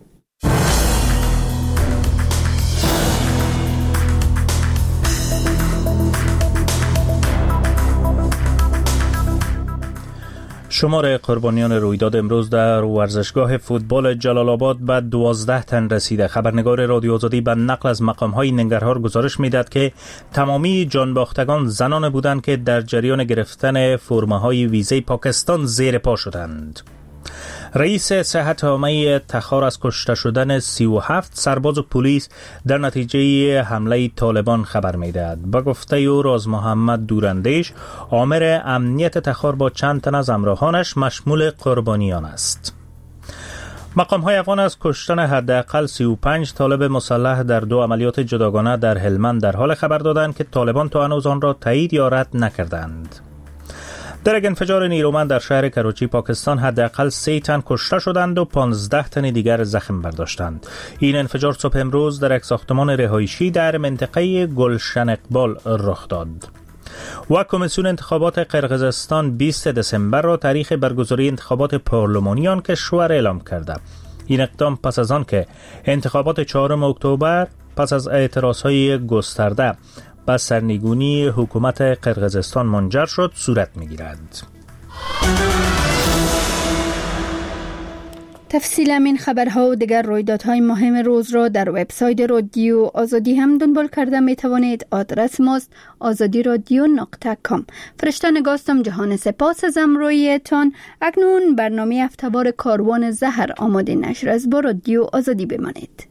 شمار قربانیان رویداد امروز در ورزشگاه فوتبال جلال آباد به دوازده تن رسیده. خبرنگار رادیو آزادی به نقل از مقام‌های ننگرهار گزارش می‌دهد که تمامی جانباختگان زنان بودند که در جریان گرفتن فرمه‌های ویزه پاکستان زیر پا شدند. رئیس صحت عامه تخار از کشته شدن سی و هفت سرباز و پلیس در نتیجه حمله طالبان خبر می‌دهد. با گفته او راز محمد دوراندیش آمر امنیت تخار با چند تن از همراهانش مشمول قربانیان است. مقام‌های افغان از کشتن حداقل سی و پنج طالب مسلح در دو عملیات جداگانه در هلمند در حال خبر دادند که طالبان تا هنوز آن را تایید یا رد نکردند. در یک انفجار نیرومند در شهر کراچی پاکستان حداقل سه تن کشته شدند و پانزده تن دیگر زخم برداشتند. این انفجار صبح امروز در یک ساختمان رهایشی در منطقه گلشن اقبال رخ داد. و کمیسیون انتخابات قرقیزستان بیست دسامبر را تاریخ برگزاری انتخابات پارلمانی آن کشور اعلام کرده. این اقدام پس از آن که انتخابات چهارم اکتبر پس از اعتراضهای گسترده با سرنگونی حکومت قرقیزستان منجر شد صورت می‌گیرد. تفصیل این خبرها و دیگر رویدادهای مهم روز را در وبسایت رادیو آزادی هم دنبال کرده می توانید. آدرس ماست آزادی رادیو نقطه کام. فرشته نگاستم جهان سپاس از امرویتان. اکنون برنامه هفته‌وار کاروان زهر آماده نشر از با رادیو آزادی بمانید.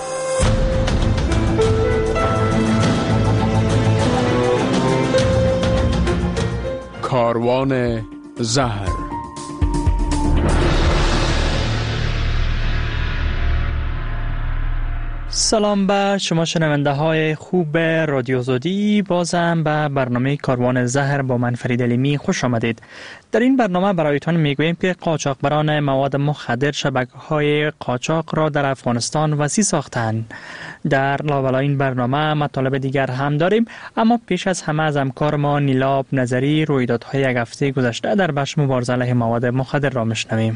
کاروان زهر. سلام به شما شنونده های خوب رادیو آزادی. بازم به برنامه کاروان زهر با من فرید علیمی خوش آمدید. در این برنامه برایتان میگوییم که قاچاقبران مواد مخدر شبکه‌های قاچاق را در افغانستان وسیع ساختند. در لابلای این برنامه مطالب دیگر هم داریم، اما پیش از همه از همکار ما نیلاب نظری رویدادهای یک هفته گذشته در بخش مبارزه علیه مواد مخدر را میشنویم.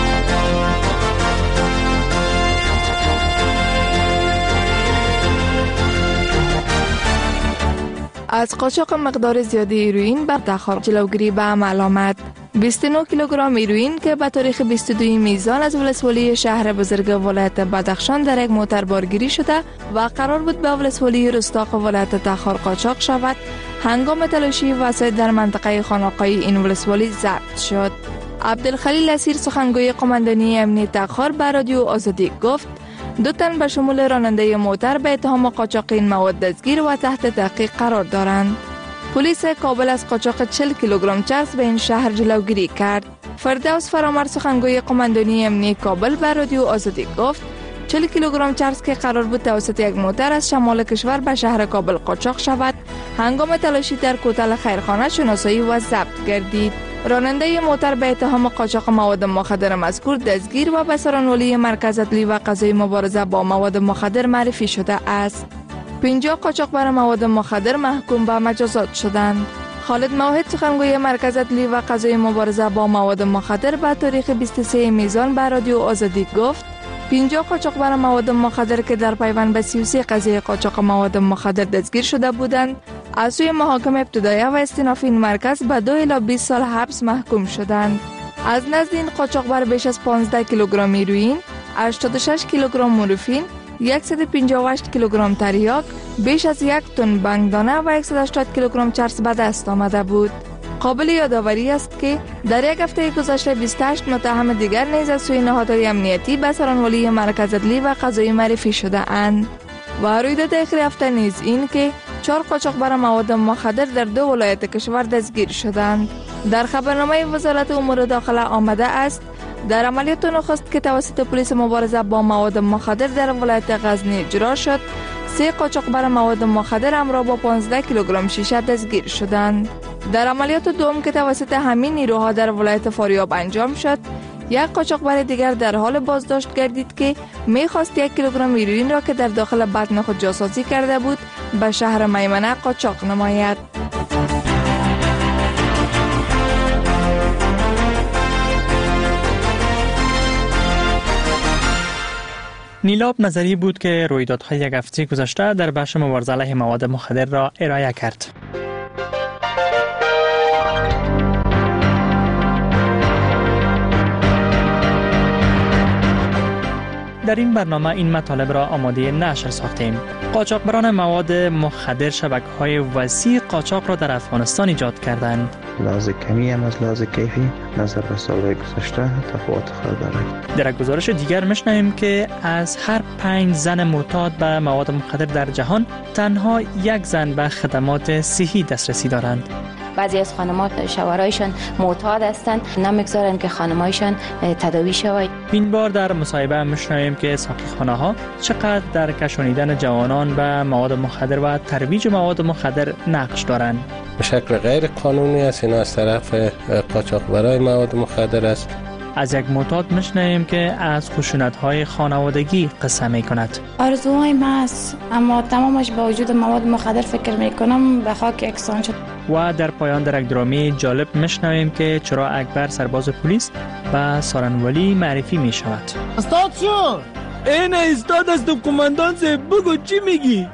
از قاچاق مقدار زیادی هیروئین بر تخار جلوگیری به عمل آمد. بیست و نه کیلوگرم هیروئین که به تاریخ بیست و دو میزان از ولسوالی شهر بزرگ ولایت بدخشان در یک موتر بارگیری شده و قرار بود به ولسوالی رستاق ولایت تخار قاچاق شود، هنگام تلاشی وسایل در منطقه خانقاهی این ولسوالی ضبط شد. عبدالخلیل اسیر سخنگوی قماندانی امنیت تخار به رادیو آزادی گفت دو تن به شمول راننده موتر به اتهام قاچاق این مواد دستگیر و تحت تحقیق قرار دارند. پلیس کابل از قاچاق چهل کیلوگرم چرس به این شهر جلوگیری کرد. فردوس فرامرد سخنگوی قماندانی امنیت کابل به رادیو آزادی گفت چهل کیلوگرم چرس که قرار بود توسط یک موتر از شمال کشور به شهر کابل قاچاق شود، هنگام تلاشی در کوتل خیرخانه شناسایی و ضبط گردید. راننده موتر به اتهام قاچاق مواد مخدر مذکور دستگیر و به سرانولی مرکز عدلی و قضایی مبارزه با مواد مخدر معرفی شده است. پنجاه قاچاقبر مواد مخدر محکوم به مجازات شدند. خالد موحد سخنگوی مرکز عدلی و قضایی مبارزه با مواد مخدر به تاریخ بیست و سه میزان به رادیو آزادی گفت پنجاه قاچاقبر مواد مخدر که در پیوند به سی و سه قضیه قاچاق مواد مخدر دستگیر شده بودند از سوی محاکم ابتدایی و استیناف این مرکز به دو الی بیست سال حبس محکوم شدند. از نزد این قاچاقبر بیش از پانزده کیلوگرم هیروئین، هشتاد و شش کیلوگرم مورفین، صد و پنجاه و هشت کیلوگرم تریاک، بیش از یک تن بنگدانه و صد و هشتاد کیلوگرم چرس به دست آمده بود. قابل یادآوری است که در یک هفته گذشته بیست و هشت متهم دیگر نیز از سوی نهادهای امنیتی به سرانوالی مرکز عدلی و قضایی معرفی شده اند. و رویداد آخر هفته نیز این که چهار قاچاقبر مواد مخدر در دو ولایت کشور دستگیر شدند. در خبرنامه وزارت امور داخله آمده است در عملیات نخست که توسط پلیس مبارزه با مواد مخدر در ولایت غزنی اجرا شد، سه قاچاقبر مواد مخدر همراه با پانزده کیلوگرم شیشه دستگیر شدند. در عملیات دوم که توسط همین نیروها در ولایت فاریاب انجام شد، یک قاچاقبر دیگر در حال بازداشت گردید که می‌خواست یک کیلوگرم هیروئین را که در داخل بدن خود جاسازی کرده بود به شهر میمنه قاچاق نماید. نیلاب نظری بود که رویدادهای یک هفته گذشته در بخش مبارزه علیه مواد مخدر را ارائه کرد. در این برنامه این مطالب را آماده نشر ساختیم. قاچاقبران مواد مخدر شبکه‌های وسیع قاچاق را در افغانستان ایجاد کردند. لحاظ کمی هم از لحاظ کیفی نظر به سالهای گذشته تفاوت خواهد دارد. در یک گزارش دیگر می‌شنویم که از هر پنج زن معتاد به مواد مخدر در جهان تنها یک زن به خدمات صحی دسترسی دارند. بعضی از خانم‌ها شوهرایشان معتاد هستند، نمیگذارند که خانمایشان تداوی شود. این بار در مصاحبه می‌شنویم که ساقیخانه‌ها چقدر در کشانیدن جوانان به مواد مخدر و ترویج مواد مخدر نقش دارند. به شکل غیر قانونی است، اینا از طرف قاچاقبرای مواد مخدر است. از یک معتاد می‌شنویم که از خشونت‌های خانوادگی قصه می‌کند. آرزوهای من است، اما تمامش با وجود مواد مخدر فکر می‌کنم به خاک یکسان شد. و در پایان در یک درامی جالب می‌شنویم که چرا اکبر سرباز پلیس به سارنوالی معرفی می‌شود. استاد شو! این استاد است کماندان سے بگو چی میگی؟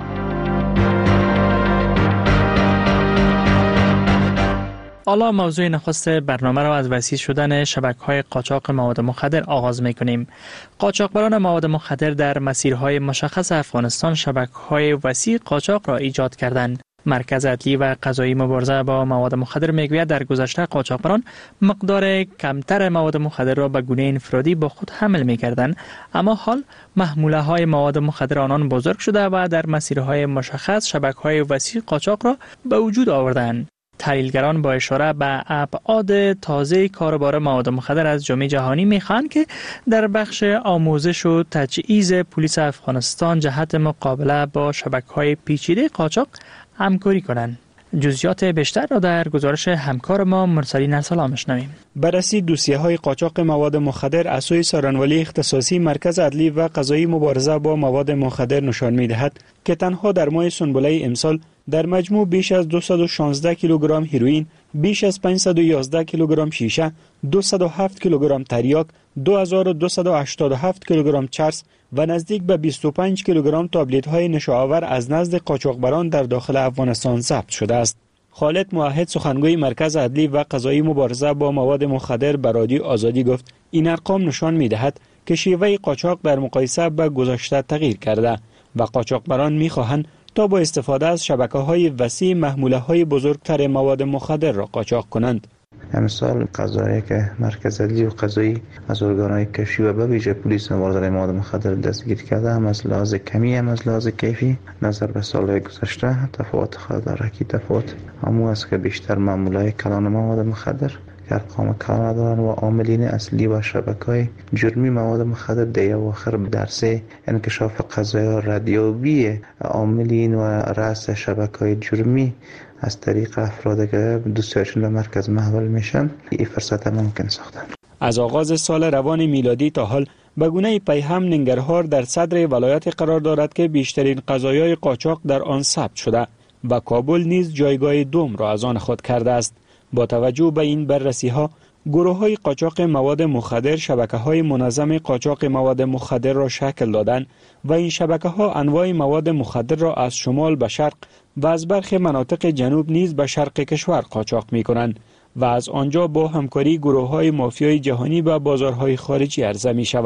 حالا موضوع نخست برنامه را از وسیع شدن شبکه‌های قاچاق مواد مخدر آغاز می‌کنیم. قاچاقبران مواد مخدر در مسیرهای مشخص افغانستان شبکه‌های وسیع قاچاق را ایجاد کردند. مرکز عدلی و قضایی مبارزه با مواد مخدر میگوید در گذشته قاچاقبران مقدار کمتر مواد مخدر را به گونه انفرادی با خود حمل می‌کردند، اما حال محموله های مواد مخدر آنان بزرگ شده و در مسیرهای مشخص شبکه‌های وسیع قاچاق را به وجود آوردند. تحلیلگران با اشاره به ابعاد تازه کاروبار مواد مخدر از جامعه جهانی میخوان که در بخش آموزش و تجهیز پلیس افغانستان جهت مقابله با شبکه‌های پیچیده قاچاق همکاری کنند. جزئیات بیشتر را در گزارش همکار ما مرسلین ارسلان میشنویم. بررسی دوسیه‌های قاچاق مواد مخدر از سوی سارنوالی اختصاصی مرکز عدلی و قضایی مبارزه با مواد مخدر نشان می‌دهد که تنها در ماه سنبله امسال در مجموع بیش از دویست و شانزده کیلوگرم هیروئین، بیش از پانصد و یازده کیلوگرم شیشه، دویست و هفت کیلوگرم تریاک، دو هزار و دویست و هشتاد و هفت کیلوگرم چرس و نزدیک به بیست و پنج کیلوگرم تابلت‌های نشاآور از نزد قاچاقبران در داخل افغانستان ضبط شده است. خالد موحد سخنگوی مرکز عدلی و قضایی مبارزه با مواد مخدر به رادیو آزادی گفت این ارقام نشان می‌دهد که شیوه قاچاق در مقایسه با گذشته تغییر کرده و قاچاقبران می‌خواهند تا با استفاده از شبکه‌های وسیع محموله‌های بزرگتر مواد مخدر را قاچاق کنند. امسال قضایی که مرکز عدلی و قضایی از ارگان‌های کشفی و به ویژه پلیس مبارزه مواد مخدر دستگیر کرده هم از لحاظ کمی هم از لحاظ کیفی نظر به سال‌های گذشته تفاوت خواهد دارد. که تفاوت همون است که بیشتر محموله‌های کلان مواد مخدر که ارقام کلان دارند و عاملین اصلی و شبکه‌های جرمی مواد مخدر در اواخر درسه انکشاف قضایا ردیابی عاملین و رأس شبکه‌های جرمی از طریق افراد که دوستیاشون به مرکز محول میشن این فرصت ممکن ساختن. از آغاز سال روان میلادی تا حال به گونه پیهم ننگرهار در صدر ولایت قرار دارد که بیشترین قضایای قاچاق در آن ثبت شده و کابل نیز جایگاه دوم را از آن خود کرده است. با توجه به این بررسی‌ها گروه‌های قاچاق مواد مخدر شبکه‌های منظم قاچاق مواد مخدر را شکل دادند و این شبکه‌ها انواع مواد مخدر را از شمال به شرق و از برخی مناطق جنوب نیز به شرق کشور قاچاق می‌کنند و از آنجا با همکاری گروه‌های مافیای جهانی به بازارهای خارجی عرضه می‌شود.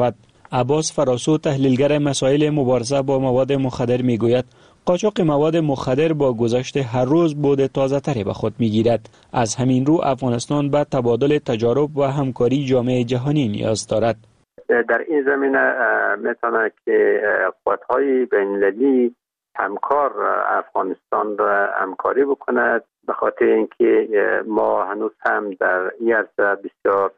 عباس فراسو تحلیلگر مسائل مبارزه با مواد مخدر میگوید قاچاق مواد مخدر با گذشت هر روز بود تازه تری به خود میگیرد. از همین رو افغانستان به تبادل تجارب و همکاری جامعه جهانی نیاز دارد. در این زمینه میتونه که قوت‌های بین‌المللی همکار افغانستان را همکاری بکند، به خاطر اینکه ما هنوز هم در این عرصه بسیار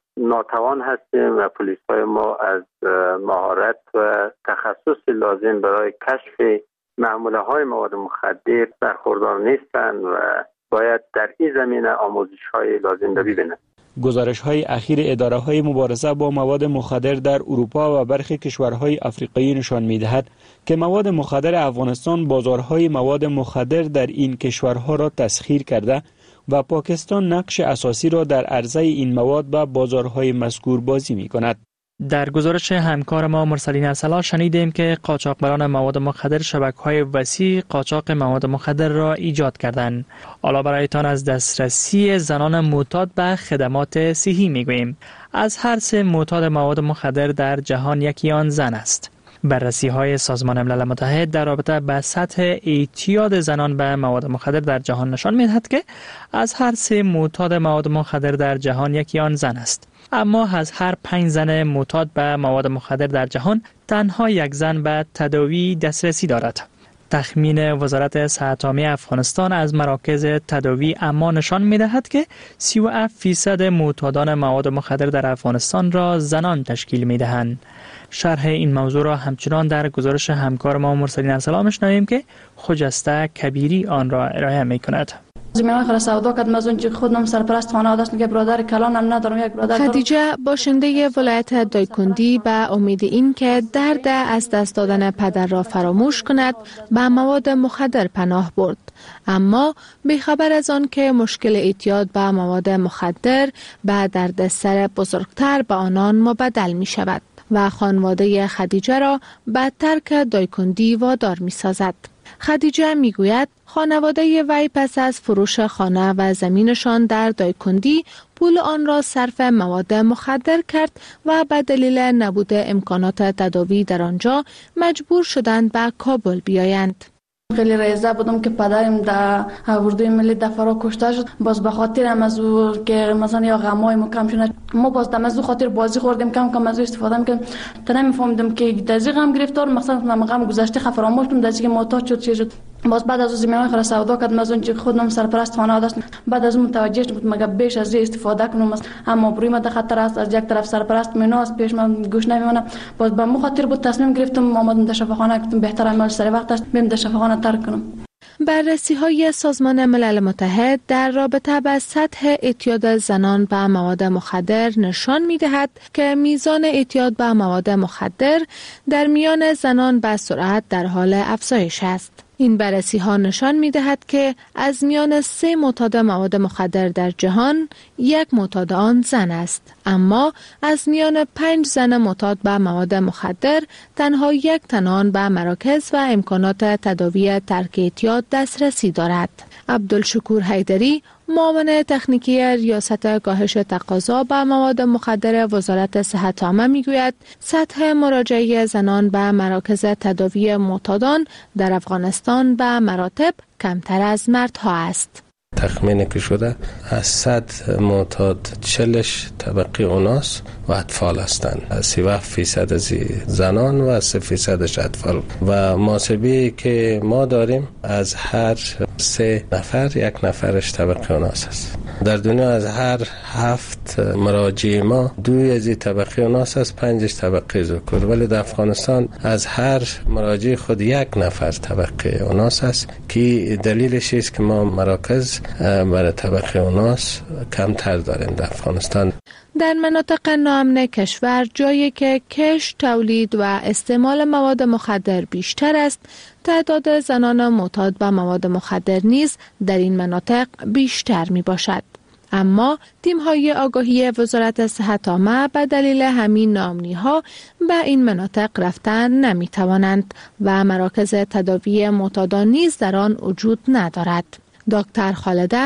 ناتوان هستیم و پلیس‌های ما از مهارت و تخصص لازم برای کشف معامله‌های مواد مخدر برخوردار نیستند و باید در این زمینه آموزش‌های لازم را ببینند. گزارش‌های اخیر اداره‌های مبارزه با مواد مخدر در اروپا و برخی کشورهای آفریقایی نشان می‌دهد که مواد مخدر افغانستان بازارهای مواد مخدر در این کشورها را تسخیر کرده و پاکستان نقش اساسی را در عرضه این مواد به بازارهای مذکور بازی می‌کند. در گزارش همکار ما مرسلین ارسلا شنیدیم که قاچاقبران مواد مخدر شبکه‌های وسیع قاچاق مواد مخدر را ایجاد کردند. حالا برایتان از دسترسی زنان معتاد به خدمات صحی میگوییم. از هر سه معتاد مواد مخدر در جهان یکی آن زن است. بررسی های سازمان ملل متحد در رابطه با سطح اعتیاد زنان به مواد مخدر در جهان نشان می‌دهد که از هر سه معتاد مواد مخدر در جهان یکی آن زن است. اما از هر پنج زن معتاد به مواد مخدر در جهان تنها یک زن به تداوی دسترسی دارد. تخمین وزارت صحت عامه افغانستان از مراکز تداوی اما نشان می‌دهد که سی و هفت فیصد معتادان مواد مخدر در افغانستان را زنان تشکیل می‌دهند. شرح این موضوع را همچنان در گزارش همکار ما مرسلین ارسلا می‌شنویم که خجسته کبیری آن را ارائه می‌کند. زمینه خرا سودا کردم از اونجا خودم سرپرست خانواده است، میگه برادر کلانم ندارم، یک برادر. خدیجه باشنده ولایت دایکندی به امید این که درد از دست دادن پدر را فراموش کند به مواد مخدر پناه برد، اما بیخبر از آن که مشکل اعتیاد به مواد مخدر به دردسر بزرگتر به آنان مبدل می شود و خانواده خدیجه را به ترک دایکندی وادار می سازد. خدیجه می گوید خانواده وی پس از فروش خانه و زمینشان در دایکندی پول آن را صرف مواد مخدر کرد و به دلیل نبود امکانات تداوی در آنجا مجبور شدند به کابل بیایند. خیلی رایزه بودم که پدرم در اردوی ملی دفاع کشته شد، باز به خاطر هم از او که مثلا یا غمای ما کم شد، ما باز دم از او خاطر بازی خوردیم، کم کم از او استفاده می‌کردیم تا نمی‌فهمیدم که دزی غم گرفتار مثلا من غم گذشته فراموش کردم، دزی که معتاد شد چه شد. باز بعد از زمینه خرا سودا کردم از اون که خودم سرپرست خانواده است، بعد از متوجه شدم مگه بیش از این استفاده کنم اما بروی ما در خطر است، از یک طرف سرپرست میناست پیش من گوش نمیمونه، باز به مو خاطر بود تصمیم گرفتم آمدم در شفاخانه، گفتم بهتر عمل سر وقت است بریم در شفاخانه ترک کنم. بررسی های سازمان ملل متحد در رابطه با سطح اعتیاد زنان به مواد مخدر نشان می دهد که میزان اعتیاد به مواد مخدر در میان زنان به سرعت در حال افزایش است. این بررسی ها نشان می دهد که از میان سه معتاد مواد مخدر در جهان یک معتاد آن زن است، اما از میان پنج زن معتاد به مواد مخدر تنها یک تن آن به مراکز و امکانات تداوی ترک اعتیاد دسترسی دارد. عبدالشکور حیدری، معاون تکنیکی ریاست کاهش تقاضا به مواد مخدر وزارت صحت عامه میگوید سطح مراجعه زنان به مراکز تداوی معتادان در افغانستان به مراتب کمتر از مردها است. تخمین که شده از صد معتاد چلش طبقه اوناس و اطفال هستند، سی و هفت فیصد از زنان و سه فیصدش اطفال و محاسبی که ما داریم از هر سه نفر یک نفرش طبقه اوناس است. در دنیا از هر هفت مراجع ما دوی از طبقه اوناس است، پنجش طبقه ذکور، ولی در افغانستان از هر مراجع خود یک نفر طبقه اوناس است که دلیلش است که ما مراکز برای طبقه اوناس کمتر داریم در افغانستان. در مناطق ناامن کشور جایی که کشت، تولید و استعمال مواد مخدر بیشتر است، تعداد زنان معتاد به مواد مخدر نیز در این مناطق بیشتر می باشد. اما تیم‌های آگاهی وزارت صحت عامه به دلیل همین ناامنی‌ها به این مناطق رفتن نمی‌توانند و مراکز تداوی معتادان نیز در آن وجود ندارد. دکتر خالده،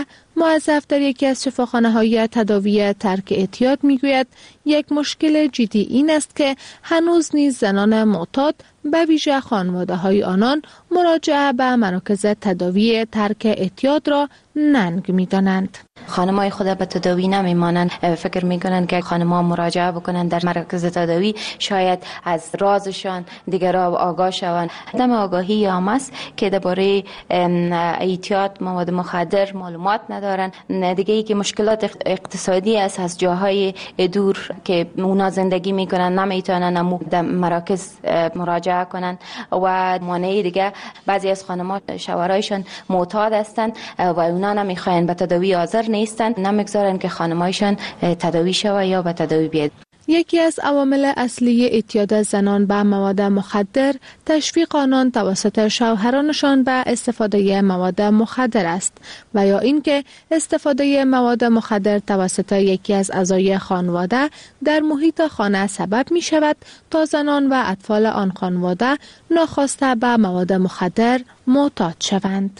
موظف در یکی از شفاخانه‌های تداوی ترک اعتیاد میگوید یک مشکل جدی این است که هنوز نیز زنان معتاد به ویژه خانواده‌های آنان مراجعه به مراکز تداوی ترک اعتیاد را ننگ می‌دانند. خانم‌های خود به تداوی نمی‌مانند، فکر می‌کنند که خانم‌ها مراجعه بکنند در مراکز تداوی شاید از رازشان دیگران آگاه شوند. عدم آگاهی عام است که درباره اعتیاد مواد مخدر معلومات ندارند. دیگه ای که مشکلات اقتصادی است از جاهای دور که اونا زندگی می‌کنند نمی‌تونن در مراکز مراجعه کنند و مانع دیگه بعضی از خانم‌ها شوهرایشان معتاد هستند و اونا نمی‌خواهند به تداوی حاضر نیستند، نمی‌گذارند که خانم‌هایشان تداوی شود یا به تداوی بیاد. یکی از عوامل اصلی اعتیاد زنان به مواد مخدر تشویق آنان توسط شوهرانشان به استفاده مواد مخدر است و یا اینکه استفاده مواد مخدر توسط یکی از اعضای خانواده در محیط خانه سبب می شود تا زنان و اطفال آن خانواده ناخواسته به مواد مخدر معتاد شوند.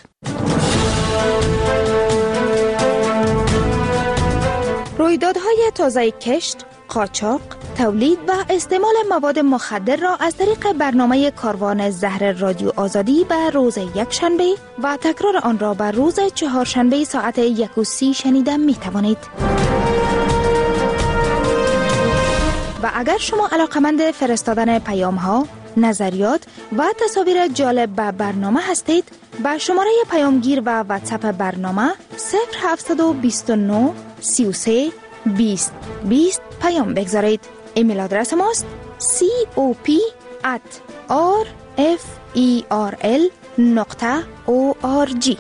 رویدادهای تازه کشت، قاچاق، تولید و استعمال مواد مخدر را از طریق برنامه کاروان زهر رادیو آزادی به روز یکشنبه و تکرار آن را به روز چهارشنبه ساعت یک و سی شنیده می توانید. و اگر شما علاقمند فرستادن پیام ها، نظریات و تصاویر جالب به برنامه هستید، با شماره پیامگیر و واتساپ برنامه صفر هفت دو نه سی و سه بیست بیست پیام بگذارید. ایمیل آدرس ماست cop at rferl نقطه org.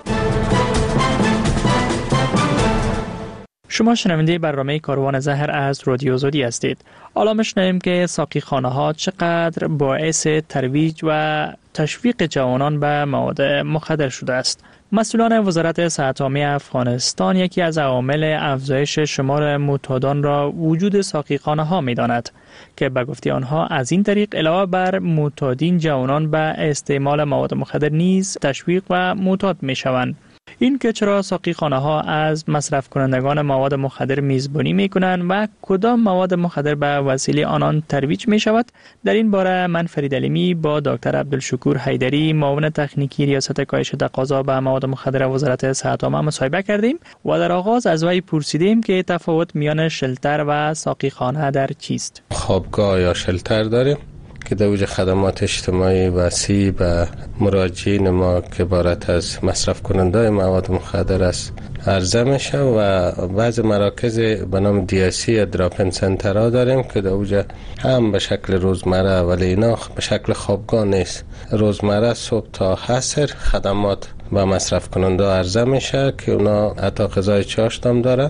شما شنونده برنامه کاروان زهر از رادیو آزادی هستید. حالا میشنویم که ساقی خانه ها چقدر باعث ترویج و تشویق جوانان به مواد مخدر شده است. مسئولان وزارت صحت عامه افغانستان یکی از عوامل افزایش شمار معتادان را وجود ساقی خانه ها می داند که به گفته آنها از این طریق علاوه بر معتادین جوانان به استعمال مواد مخدر نیز تشویق و معتاد می شوند. این که چرا ساقی خانه ها از مصرف کنندگان مواد مخدر میزبانی می کنند و کدام مواد مخدر به وسیله آنان ترویج می شود، در این باره من فرید علیمی با دکتر عبدالشکور حیدری معاون تکنیکی ریاست کاهش تقاضا به مواد مخدر وزارت صحت عامه مصاحبه کردیم و در آغاز از وی پرسیدیم که تفاوت میان شلتر و ساقی خانه در چیست. خوابگاه یا شلتر داریم که در اوج خدمات اجتماعی وسیع به مراجعین ما که عبارت از مصرف کننده مواد مخدر است عرضه میشه و بعض مراکز به نام دی اس سی یا دراپن سنتر ها داریم که در اوج هم به شکل روزمره ولی اینا به شکل خوابگاه نیست. روزمره صبح تا عصر خدمات با مصرف کننده عرضه میشه که اونا حتی غذای چاشت هم دارن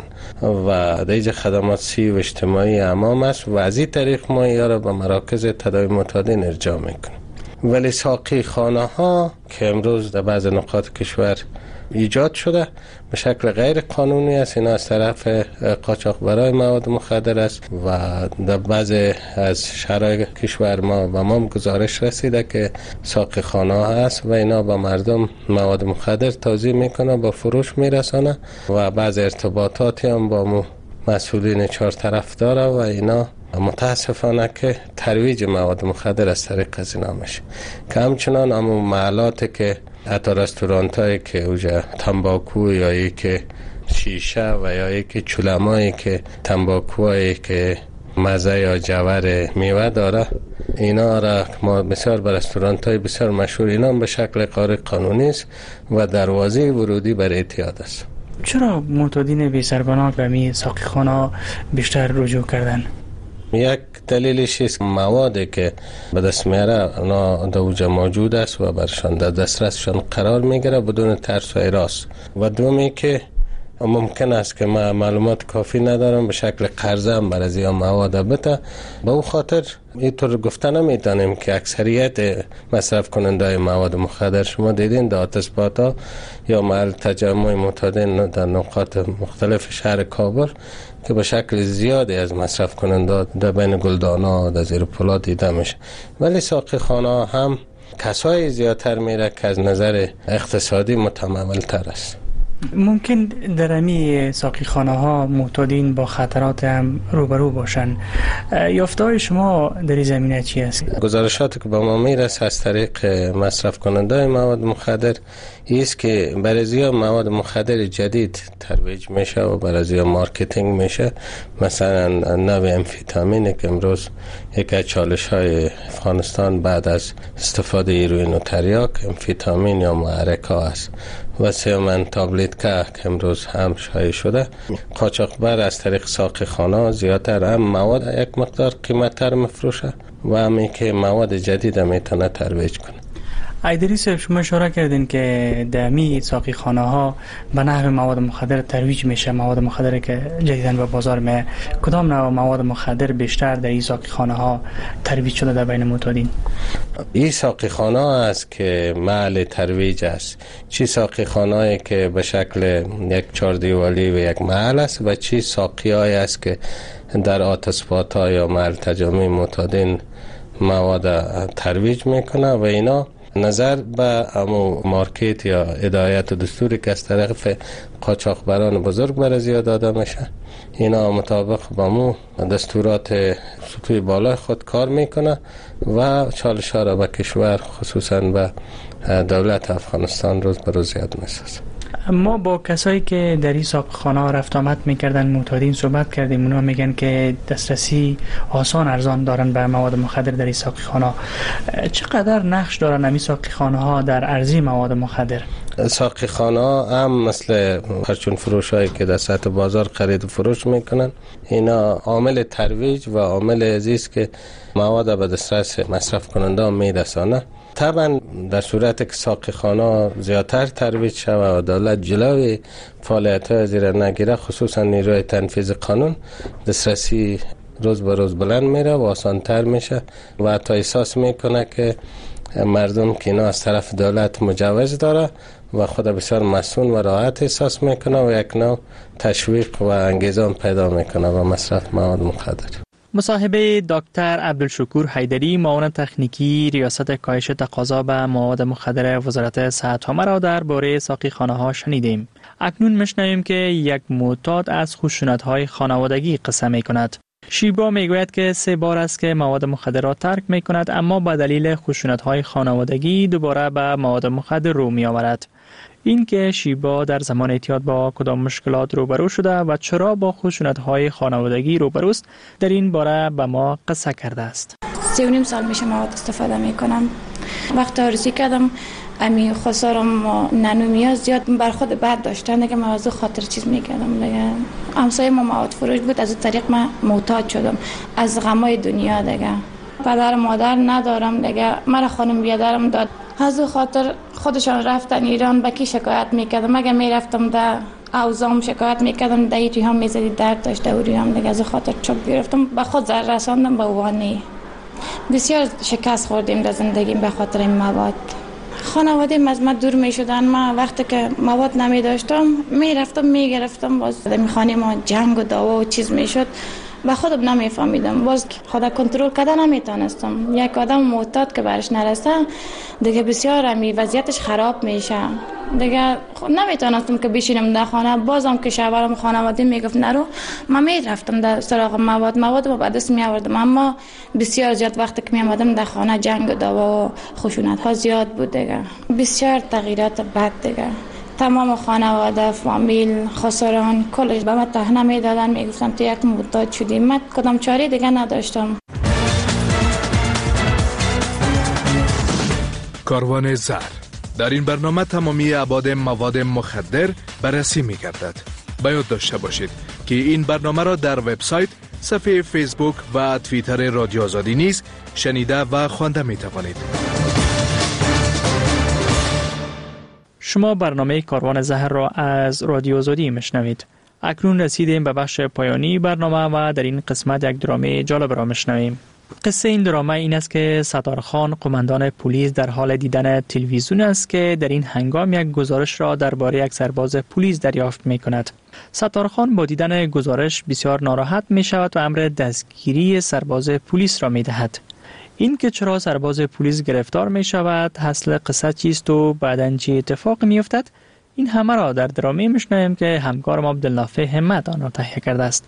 و دیگه خدمات سی و اجتماعی امام است و از این طریق ما یا را به مراکز تداوی معتادین ارجاع میکنیم. ولی ساقی خانه ها که امروز در بعض نقاط کشور ایجاد شده به شکل غیر قانونی است، اینا از طرف قاچاقبرای مواد مخدر است و در بعضی از شهرهای کشور ما و ما گزارش رسیده که ساقی خانه ها هست و اینا با مردم مواد مخدر توزیع میکنه، با فروش میرسانه و بعض ارتباطاتی هم با مسئولین چهار طرف داره و اینا متاسفانه که ترویج مواد مخدر از طریق از اینا میشه که همچنان همون محلات که حتی رستورانت هایی که اوجا تنباکو یا ای که شیشه و یا ای که چولمایی که تنباکوهایی که مزه یا جوار میوه داره، اینا را ما بسیار به رستورانت های بسیار مشهور اینا به شکل غیر قانونی است و دروازه ورودی بر اعتیاد است. چرا معتادین بی سرپناه به می ساقی خانه بیشتر رجوع کردن؟ یک دلیلش است موادی که به دست میاره اونا در اوجا موجود است و برشان در دسترسشان قرار میگیره بدون ترس و هراس و دومی که ممکن است که ما معلومات کافی ندارم به شکل قرضه هم بر از این مواد بده. به او خاطر اینطور گفته نمیتونیم که اکثریت مصرف کننده مواد مخدر شما دیدین در آتش‌باتا یا محل تجمع معتادین در نقاط مختلف شهر کابل که به شکل زیادی از مصرف کننده در بین گلدانا در زیر پلا دیده میشه، ولی ساقی خانه هم کسای زیادتر میره که از نظر اقتصادی متمول تر است. ممکن در امی ساقی خانه ها معتادین با خطرات هم روبرو باشن. یافته های شما در این زمینه چی است؟ گزارشاتی که با ما میرسه از طریق مصرف کننده مواد مخدر است که برای مواد مخدر جدید ترویج میشه و برای مارکتینگ میشه. مثلا نوع امفیتامین که امروز یک از چالش های افغانستان بعد از استفاده هیروئین و تریاک امفیتامین یا محرک است و سومن تابلت که امروز هم شایع شده. قاچاقبر از طریق ساقی خانه زیادتر هم مواد یک مقدار قیمتتر مفروشه و همی که مواد جدید میتونه ترویج کنه. ایدری صاحب، شما اشاره کردین که دمی ساقی خانه ها به نحو مواد مخدر ترویج میشه، مواد مخدر که جدیداً به بازار می. کدام نوع مواد مخدر بیشتر در این ساقی خانه ها ترویج شده در بین معتادین؟ این ساقی خانه است که محل ترویج است. چی ساقی خانه که به شکل یک چهاردیواری و یک محل است و چی ساقی های است که در آتش‌پات ها یا محل تجمع معتادین مواد ترویج میکنه و اینا نظر به امو مارکت یا هدایت و دستوری که از طرف قاچاقبران بزرگ برای زیاد داده میشه، اینا مطابق با مو دستورات سطوح بالا خود کار میکنه و چالش ها را به کشور خصوصا به دولت افغانستان روز به روز زیاد میسازه. ما با کسایی که در این ساقیخانه رفت آمد میکردن معتادین صحبت کردیم. اونا میگن که دسترسی آسان ارزان دارن به مواد مخدر در این ساقیخانه. چقدر نقش دارن این ساقیخانه ها در عرضه مواد مخدر؟ ساقیخانه هم مثل پرچون فروش هایی که در سطح بازار خرید و فروش میکنن، اینا عامل ترویج و عامل عزیز که مواد به دسترس مصرف کننده میرسانه. طبعا در صورت که ساقیخانه زیادتر ترویج شود و دولت جلوی فعالیت‌های زیر نگیره، خصوصا نیروی تنفیذ قانون، دسترسی روز به روز بلند میره و آسانتر میشه و حتی احساس میکنه که مردم که اینا از طرف دولت مجوز داره و خود بسیار مسئول و راحت احساس میکنه و یک نوع تشویق و انگیزه پیدا میکنه و مصرف مواد مخدر. مصاحبه دکتر عبدالشکور حیدری، معاون تکنیکی ریاست کاهش تقاضا به مواد مخدر وزارت صحت ها را درباره ساقیخانه ها شنیدیم. اکنون میشنویم که یک معتاد از خشونت های خانوادگی قصه می کند. شیبا میگوید که سه بار است که مواد مخدر را ترک می کند، اما به دلیل خشونت های خانوادگی دوباره به مواد مخدر رو می آورد. این که شیبا در زمان اعتیاد با کدام مشکلات روبرو شده و چرا با خشونت‌های خانوادگی روبروست، در این باره به ما قصه کرده است. سی و نیم سال میشه مواد استفاده میکنم. وقت آرزی کردم امی خسارم ننومیا زیاد بر خود بد داشتن دیگه، من از خاطر چیز میکردم دیگه. همسایه ما مواد فروش بود، از طریق من معتاد شدم از غمای دنیا دیگه. پدر مادر ندارم دیگه، مرا خانم بیادرم داد، از خاطر خودشان رفتن ایران. با کی شکایت میکردم؟ مگه میرفتم در اوزام شکایت میکردم، در ایری هم میزدی درد داشته اوری هم دیگه، از خاطر چوب گرفتم، به خود زر رساندم به وانی. بسیار شکست خوردیم در زندگیم به خاطر این مواد. خانواده از من دور میشدن. من وقتی که مواد نمی داشتم میرفتم میگرفتم، باز در خانه ما جنگ و دعوا و چیز میشد، به خودم نمیفهمیدم، باز خدا کنترل کردن نمیتونستم. یک آدم معتاد که برش نرسه دیگه بسیار همی وضعیتش خراب میشه دیگه. نمیتونستم که بشینم در خانه، بازم که شوهرم خانواده میگفت نرو، من میرفتم در سراغ مواد مواد با دست میآوردم. اما بسیار زیاد وقتی که میآمدم در خانه جنگ و دعوا و خشونت ها زیاد بود دیگه، بسیار تغییرات بد دیگه. تمام خانواده، فامیل، خسران کلش به من تهنه میدادن، میگفتن تو یک معتاد شدی. من کدام چاره دیگه نداشتم. کاروان زهر. در این برنامه تمامی ابعاد مواد مخدر بررسی می‌گردد. باید داشته باشید که این برنامه را در وبسایت، صفحه فیسبوک و توییتر رادیو آزادی نیز شنیده و خوانده می‌توانید. شما برنامه کاروان زهر را از رادیو آزادی میشنوید. اکنون رسیدیم به بخش پایانی برنامه و در این قسمت یک درامه جالب را میشنویم. قصه این درامه این است که ستارخان قماندان پلیس در حال دیدن تلویزیون است که در این هنگام یک گزارش را درباره یک سرباز پلیس دریافت می کند. ستارخان با دیدن گزارش بسیار ناراحت می شود و امر دستگیری سرباز پلیس را می دهد. این که چرا سرباز پلیس گرفتار می شود، حاصل قصه چیست و بعداً چه اتفاق می افتد، این همه را در درامه میشنویم که همکارم عبدالنافع همت آن را تهیه کرده است.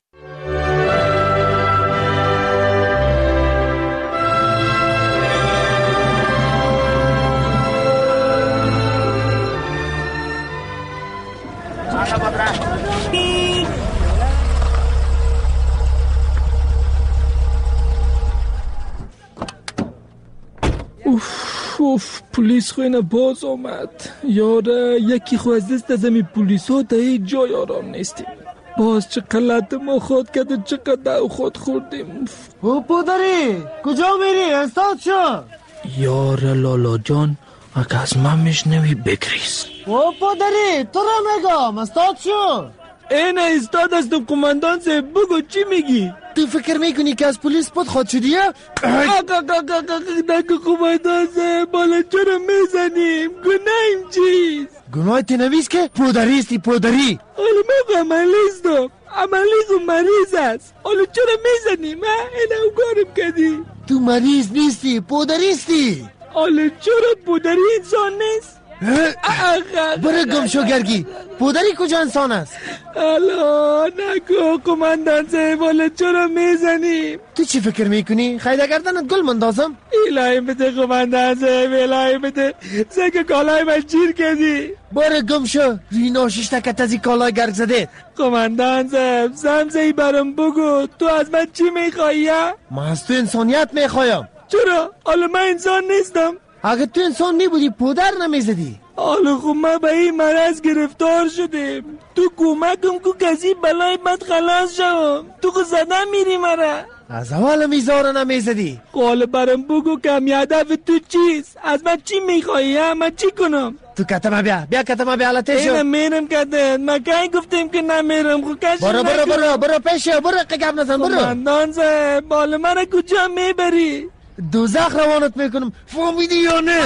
اوف اوف پلیس خوینه باز آمد. یاره یکی خو از دست از امی پلیس ها تا هیچ جای آرام نیستیم. باز چه قلت ما خود کرده چقدر او خود خوردیم. او پدری کجا میری؟ استاد شو. یاره لالا جان اگه از من میشنوی بگریز. او پدری تو را میگم استاد شو. این استاد هستم کماندان صاحب، بگو چی میگی؟ تو فکر میکنی که از پلیس پد خود شدیه؟ نگو کماندان صاحب، بالا چرا میزنیم؟ گناهیم چیست؟ گناه تنویز که پودریستی پودری. حالا من عملیستم، عملیز و مریض است. حالا چرا میزنیم؟ این او کارم کردی. تو مریض نیستی پودریستی. حالا چرا پودری انسان نیست؟ برو گم شو گرگی. پودری کجا انسان است؟ الا نگو کماندان صاحب، حالا چرا میزنیم؟ تو چی فکر میکنی؟ خیلی گردنت گل مندازم؟ الهی بده کماندان صاحب، الهی بده. سگه کالای من چیر کردی. برو گم شو رینا ششتکت ازی کالای گرگ زده. کماندان صاحب زمزهی برام بگو، تو از من چی میخوایی؟ من از تو انسانیت میخوایم. چرا؟ حالا من انسان نیستم؟ اگه تو انسان نبودی پودر نمیزدی. حالا خب ما به این مرض گرفتار شدیم. تو کمکم کو کسی بلای بد خلاص شوم. تو کو زدن میری مرا. از اول میزاره نمیزدی. حالا برام بگو که هدف تو چیست؟ از من چی میخوایی؟ من چی کنم؟ تو کتما بیا بیا کتما بیا لطه شو. اینه میرم کده. من که گفتیم که نمیرم. خب کشی برو برو برو برو پیشه برو قگب نزن برو. کماندان صاحب حالا من کجا میبری؟ دوزخ روانت میکنم. فهمیدی یا نه؟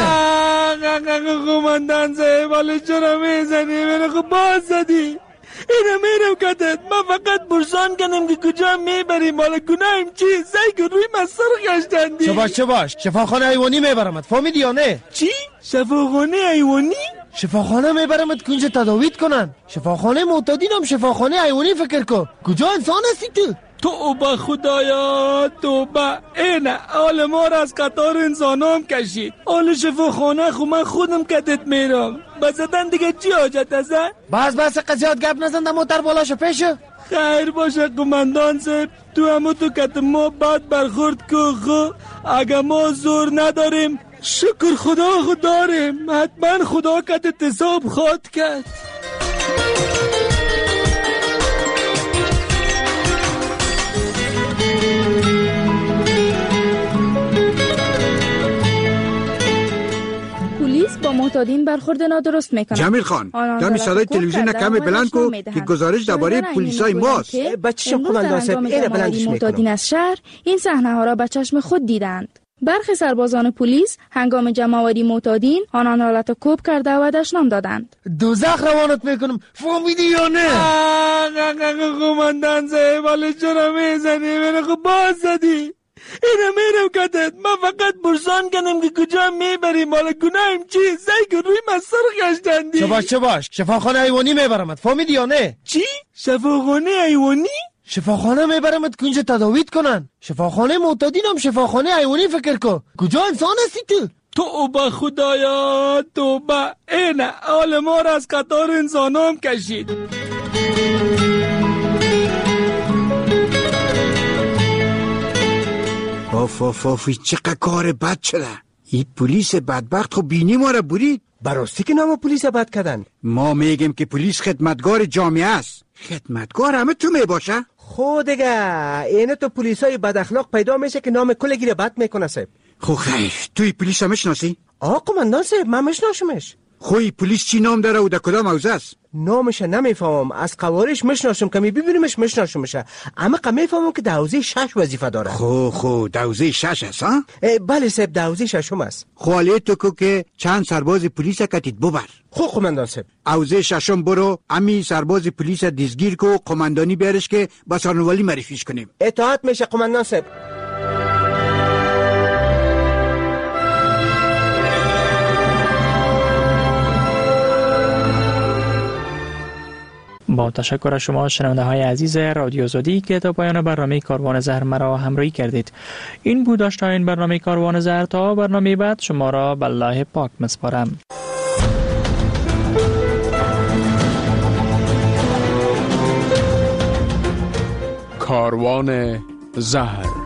کماندان صاحب حالا چرا میزنی؟ من خب باز زدی. اینه میرم کدت. من فقط برسان کنم که کجا میبریم. حالا گناهیم چی؟ سعی که روی مصر گشتندی. چه باش چه باش شفاخانه حیوانی میبرمت. فهمیدی یا نه؟ چی؟ شفاخانه حیوانی؟ شفاخانه میبرمت که اونجا تداویت کنن. شفاخانه معتادین هم شفاخانه حیوانی فکر کن. کجا انسان هستی تو؟ توبه خدایا توبه. اینه حال ما را از قطار انسانام کشید. حال شفاخانه خو من خودم کدت میرم. بزدن دیگه چی حاجت است؟ بس بس قضیات گپ نزن در موتر بالاشو پیشو. خیر باشه کماندان صاحب، تو همو تو کت ما بد برخورد که خو اگه ما زور نداریم شکر خدا خود داریم. حتما خدا کت حساب خواد کرد. با معتادین برخورد نادرست میکنه. جمیل خان دمی صدای تلویزیون کم بلند کو که گزارش درباره پلیسای ماست. بچه‌شون کماندان صاحب اینو بلندش معتادین از شهر این صحنه ها را به چشم خود دیدند. برخی سربازان پلیس هنگام جمع‌آوری معتادین آنان را لطکوب کرده و دشنام دادند. دوزخ روانت میکنم. فهمیدی یا نه؟ کماندان صاحب حالا چرا میزنی؟ من خب باز زدی. اینه میرم کدت. من فقط برسان کنم که کجا میبریم. حالا گناهیم چی؟ سعی که روی مصر گشتندی. چه باش چه باش شفاخانه حیوانی میبرمت. فهمیدی یا نه؟ چی؟ شفاخانه حیوانی؟ شفاخانه میبرمت که اونجا تداویت کنن. شفاخانه معتادین هم شفاخانه حیوانی فکر کن. کجا انسان هستی تو؟ توبه خدایا توبه. اینه حال ما را از قطار انسانام کشید. آف آف آفی چقدر کار بد شده. این پلیس بدبخت خب بینی ما را برید. براستی که نام پلیس بد کردن. ما میگیم که پلیس خدمتگار جامعه است. خدمتگار همه تو می باشه. خود دیگه اینه تو پلیسای بد اخلاق پیدا میشه که نام کل گیره بد میکنه صاحب. خو خیر توی پلیس هم میشناسی؟ آه قماندان صاحب من میشناسمش. خوی پلیس چی نام داره و در کدام حوزه است؟ نامش نمیفهمم. از قوارش میشناسم که میبینیمش میشناسمش. اما که میفهمم که دوزه شش وظیفه داره. خو خو دوزه شش است ها؟ بله صاحب دوزه ششم است. خوالی تو کو که چند سرباز پلیس کتید ببر. خو قماندان صاحب اوزه ششم برو امی سرباز پلیس دیزگیر کو قماندانی بیارش که با سارنوالی معرفیش کنیم. اطاعت میشه قماندان صاحب. با تشکر از شما شنونده های عزیز رادیو آزادی که تا پایان برنامه کاروان زهر مرا همراهی کردید. این بود داشتن برنامه کاروان زهر. تا برنامه بعد شما را به الله پاک مسپارم. کاروان زهر.